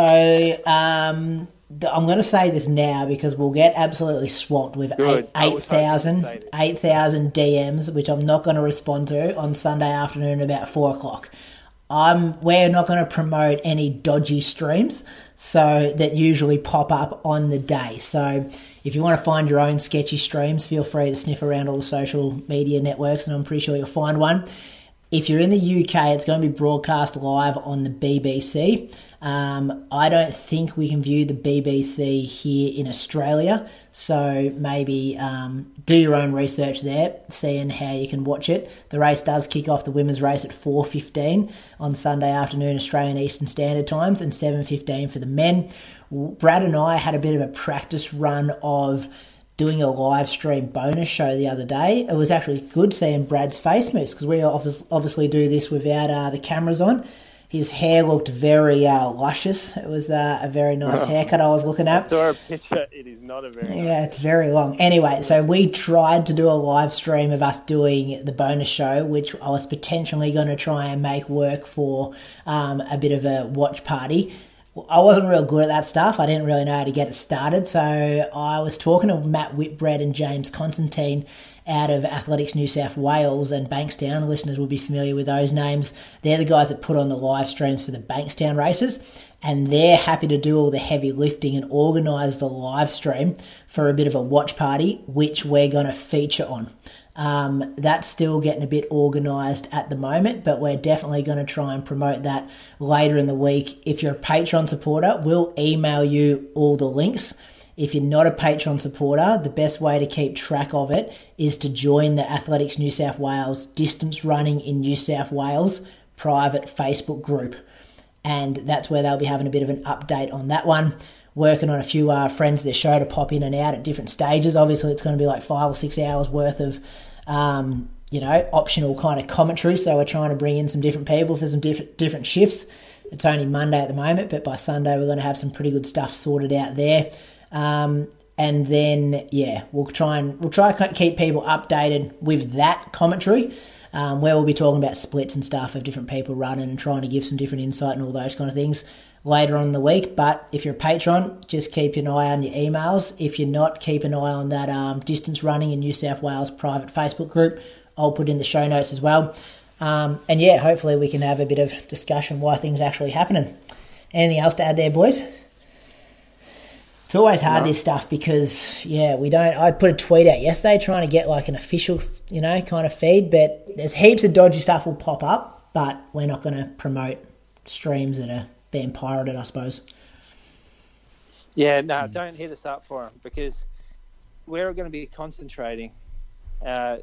Speaker 3: um, th- I'm going to say this now because we'll get absolutely swamped with
Speaker 5: Good.
Speaker 3: eight
Speaker 5: I
Speaker 3: eight
Speaker 5: was hoping you'd
Speaker 3: thousand
Speaker 5: say this.
Speaker 3: eight thousand D Ms, which I'm not going to respond to on Sunday afternoon about four o'clock. I'm, we're not going to promote any dodgy streams so that usually pop up on the day. So if you want to find your own sketchy streams, feel free to sniff around all the social media networks, and I'm pretty sure you'll find one. If you're in the U K, it's going to be broadcast live on the B B C. Um, I don't think we can view the B B C here in Australia, so maybe um, do your own research there, seeing how you can watch it. The race does kick off, the women's race, at four fifteen on Sunday afternoon, Australian Eastern Standard Times, and seven fifteen for the men. Brad and I had a bit of a practice run of doing a live stream bonus show the other day. It was actually good seeing Brad's face moves, because we obviously do this without uh, the cameras on. His hair looked very uh, luscious. It was uh, a very nice oh, haircut I was looking at.
Speaker 5: I saw a picture. It is not a very nice
Speaker 3: Yeah, it's very long. Anyway, so we tried to do a live stream of us doing the bonus show, which I was potentially going to try and make work for um, a bit of a watch party. I wasn't real good at that stuff. I didn't really know how to get it started. So I was talking to Matt Whitbread and James Constantine out of Athletics New South Wales and Bankstown. Listeners will be familiar with those names. They're the guys that put on the live streams for the Bankstown races, and they're happy to do all the heavy lifting and organise the live stream for a bit of a watch party, which we're going to feature on. Um, that's still getting a bit organised at the moment, but we're definitely going to try and promote that later in the week. If you're a Patreon supporter, we'll email you all the links. If you're not a Patreon supporter, the best way to keep track of it is to join the Athletics New South Wales Distance Running in New South Wales private Facebook group. And that's where they'll be having a bit of an update on that one. Working on a few uh, friends of the show to pop in and out at different stages. Obviously, it's going to be like five or six hours worth of, um, you know, optional kind of commentary. So we're trying to bring in some different people for some different different shifts. It's only Monday at the moment, but by Sunday we're going to have some pretty good stuff sorted out there. Um, and then, yeah, we'll try and we'll try to keep people updated with that commentary, um, where we'll be talking about splits and stuff of different people running and trying to give some different insight and all those kind of things later on in the week. But if you're a patron, just keep an eye on your emails. If you're not, keep an eye on that um, Distance Running in New South Wales private Facebook group. I'll put in the show notes as well. Um, and yeah, hopefully we can have a bit of discussion why things are actually happening. Anything else to add there, boys? It's always hard, no. this stuff, because, yeah, we don't... I put a tweet out yesterday trying to get, like, an official, you know, kind of feed, but there's heaps of dodgy stuff will pop up, but we're not going to promote streams that are being pirated, I suppose.
Speaker 5: Yeah, no, don't hit us up for them, because we're going to be concentrating. Uh,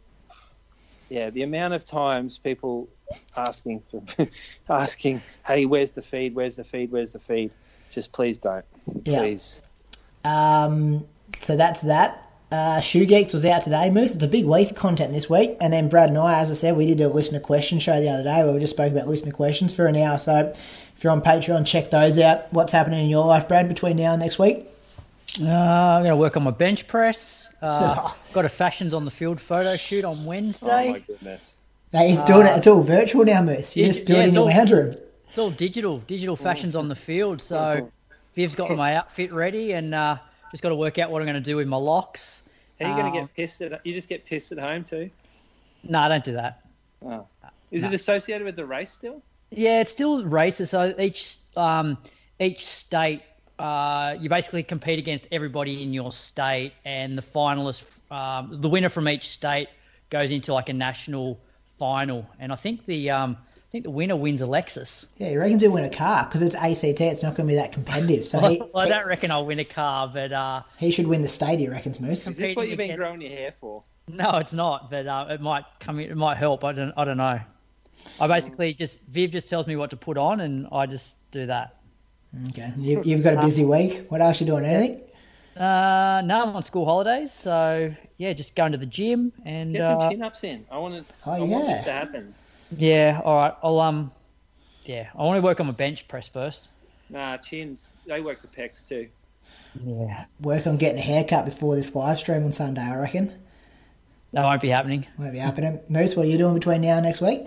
Speaker 5: yeah, the amount of times people asking, for, asking, hey, where's the feed, where's the feed, where's the feed? Just please don't. Please.
Speaker 3: Yeah. Um, so that's that. Uh, Shoe Geeks was out today, Moose. It's a big week for content this week. And then Brad and I, as I said, we did a listener question show the other day where we just spoke about listener questions for an hour. So if you're on Patreon, check those out. What's happening in your life, Brad, between now and next week?
Speaker 4: Uh, I'm going to work on my bench press. Uh, got a Fashions on the Field photo shoot on Wednesday.
Speaker 5: Oh, my goodness.
Speaker 3: Hey, he's doing uh, it. It's all virtual now, Moose. You're just doing yeah, it in your lounge room.
Speaker 4: It's all digital, digital Fashions on the Field. So Viv's got my outfit ready, and uh, just got to work out what I'm going to do with my locks.
Speaker 5: Are you uh, going to get pissed at? You just get pissed at home too?
Speaker 4: No, I don't do that.
Speaker 5: Oh. Is
Speaker 4: no.
Speaker 5: it associated with the race still?
Speaker 4: Yeah, it's still races. So each um, each state, uh, you basically compete against everybody in your state, and the finalists, um, the winner from each state, goes into like a national final. And I think the um, I think the winner wins a Lexus.
Speaker 3: Yeah, he reckons he'll win a car because it's A C T. It's not going to be that competitive. So
Speaker 4: well,
Speaker 3: he,
Speaker 4: well, I
Speaker 3: he,
Speaker 4: don't reckon I'll win a car, but uh,
Speaker 3: he should win the state. He reckons, Moose.
Speaker 5: Is this what you've been growing your hair for?
Speaker 4: No, it's not. But uh, it might come. It might help. I don't. I don't know. I basically just Viv just tells me what to put on, and I just do that.
Speaker 3: Okay, you, you've got a busy um, week. What else you doing? Anything?
Speaker 4: Uh, no, I'm on school holidays, so yeah, just going to the gym and
Speaker 5: get some
Speaker 4: uh,
Speaker 5: chin ups in. I want to.
Speaker 3: Oh,
Speaker 5: I
Speaker 3: yeah.
Speaker 5: want this to happen.
Speaker 4: Yeah. All right. I'll um. Yeah, I want to work on my bench press first.
Speaker 5: Nah, chins. They work the pecs too.
Speaker 4: Yeah.
Speaker 3: Work on getting a haircut before this live stream on Sunday, I reckon.
Speaker 4: That won't be happening.
Speaker 3: Won't be happening. Moose, what are you doing between now and next week?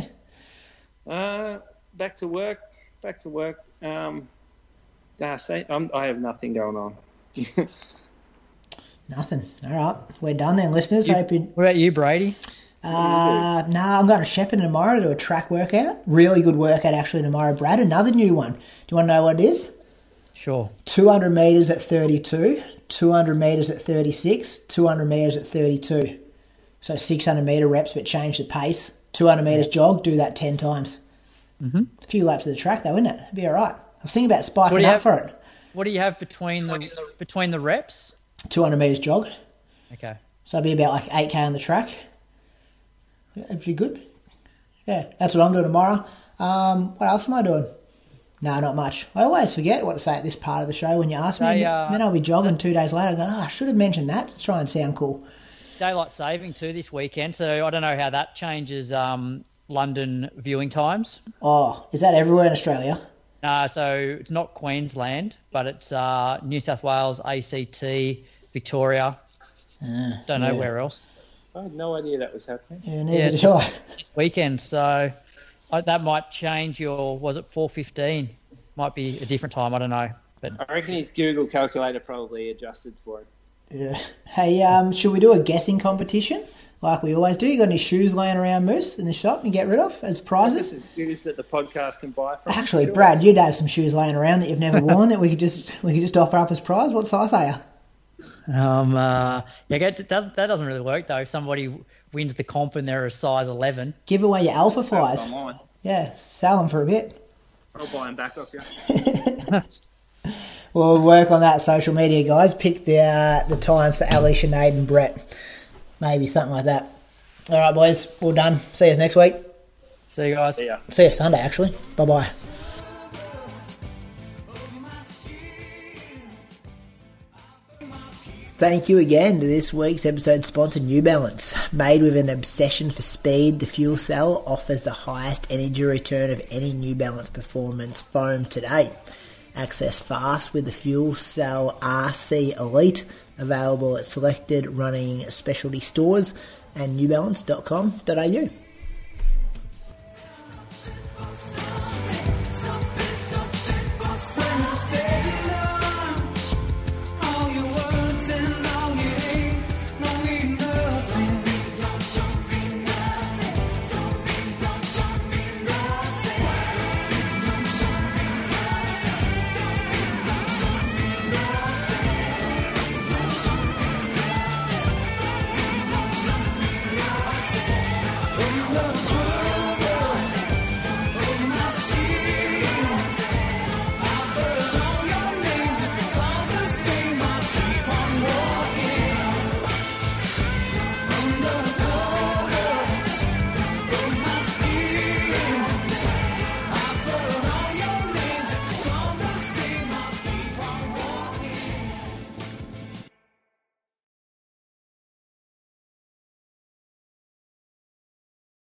Speaker 5: Uh, back to work. Back to work. Um, nah, say, I'm, I have nothing going on.
Speaker 3: Nothing. All right. We're done then, listeners.
Speaker 4: You,
Speaker 3: Hope you...
Speaker 4: What about you, Brady?
Speaker 3: Uh, no, nah, I'm going to Shepparton tomorrow to do a track workout. Really good workout, actually, tomorrow, Brad. Another new one. Do you want to know what it is?
Speaker 4: Sure.
Speaker 3: two hundred metres at thirty-two, two hundred metres at thirty-six, two hundred metres at thirty-two. So six hundred metre reps, but change the pace two hundred metres jog, do that ten times.
Speaker 4: Mm-hmm.
Speaker 3: A few laps of the track though, isn't it? It'd be all right. I was thinking about spiking
Speaker 4: What do you
Speaker 3: up
Speaker 4: have-
Speaker 3: for it.
Speaker 4: What do you have between the between the reps?
Speaker 3: two hundred metres jog.
Speaker 4: Okay.
Speaker 3: So it'd be about like eight K on the track. Yeah, it'd be good. Yeah, that's what I'm doing tomorrow. Um, what else am I doing? No, not much. I always forget what to say at this part of the show when you ask me.
Speaker 4: They,
Speaker 3: and
Speaker 4: uh,
Speaker 3: then I'll be jogging two days later. I go, oh, I should have mentioned that to try and sound cool.
Speaker 4: Daylight saving too this weekend, so I don't know how that changes um, London viewing times.
Speaker 3: Oh, is that everywhere in Australia?
Speaker 4: Uh, so it's not Queensland, but it's uh, New South Wales, A C T, Victoria.
Speaker 3: Uh,
Speaker 4: Don't know
Speaker 3: yeah.
Speaker 4: where else.
Speaker 5: I had no idea that was happening.
Speaker 3: Yeah, neither
Speaker 4: Yeah,
Speaker 3: did
Speaker 4: it's
Speaker 3: I.
Speaker 4: just this weekend, so uh, that might change your. Was it four fifteen? Might be a different time. I don't know, but
Speaker 5: I reckon his Google calculator probably adjusted for it.
Speaker 3: Yeah. Hey, um, should we do a guessing competition like we always do? You got any shoes laying around, Moose, in the shop you get rid of as prizes?
Speaker 5: This is shoes that the podcast can buy from.
Speaker 3: Actually,
Speaker 5: Sure.
Speaker 3: Brad, you'd have some shoes laying around that you've never worn that we could just we could just offer up as prize. What size are you?
Speaker 4: um, uh, yeah, that doesn't that doesn't really work though. If somebody wins the comp and they're a size eleven.
Speaker 3: Give away your Alpha Flies.
Speaker 5: Online.
Speaker 3: Yeah, sell them for a bit.
Speaker 5: I'll buy them back off you.
Speaker 3: We'll work on that social media, guys. Pick the uh, the times for Ali, Sinead and Brett. Maybe something like that. All right, boys. All done. See you next week.
Speaker 4: See you guys.
Speaker 5: See ya.
Speaker 3: See you Sunday, actually. Bye-bye. Thank you again to this week's episode sponsor, New Balance. Made with an obsession for speed, the Fuel Cell offers the highest energy return of any New Balance performance foam today. Access fast with the Fuel Cell R C Elite, available at selected running specialty stores and new balance dot com dot a u.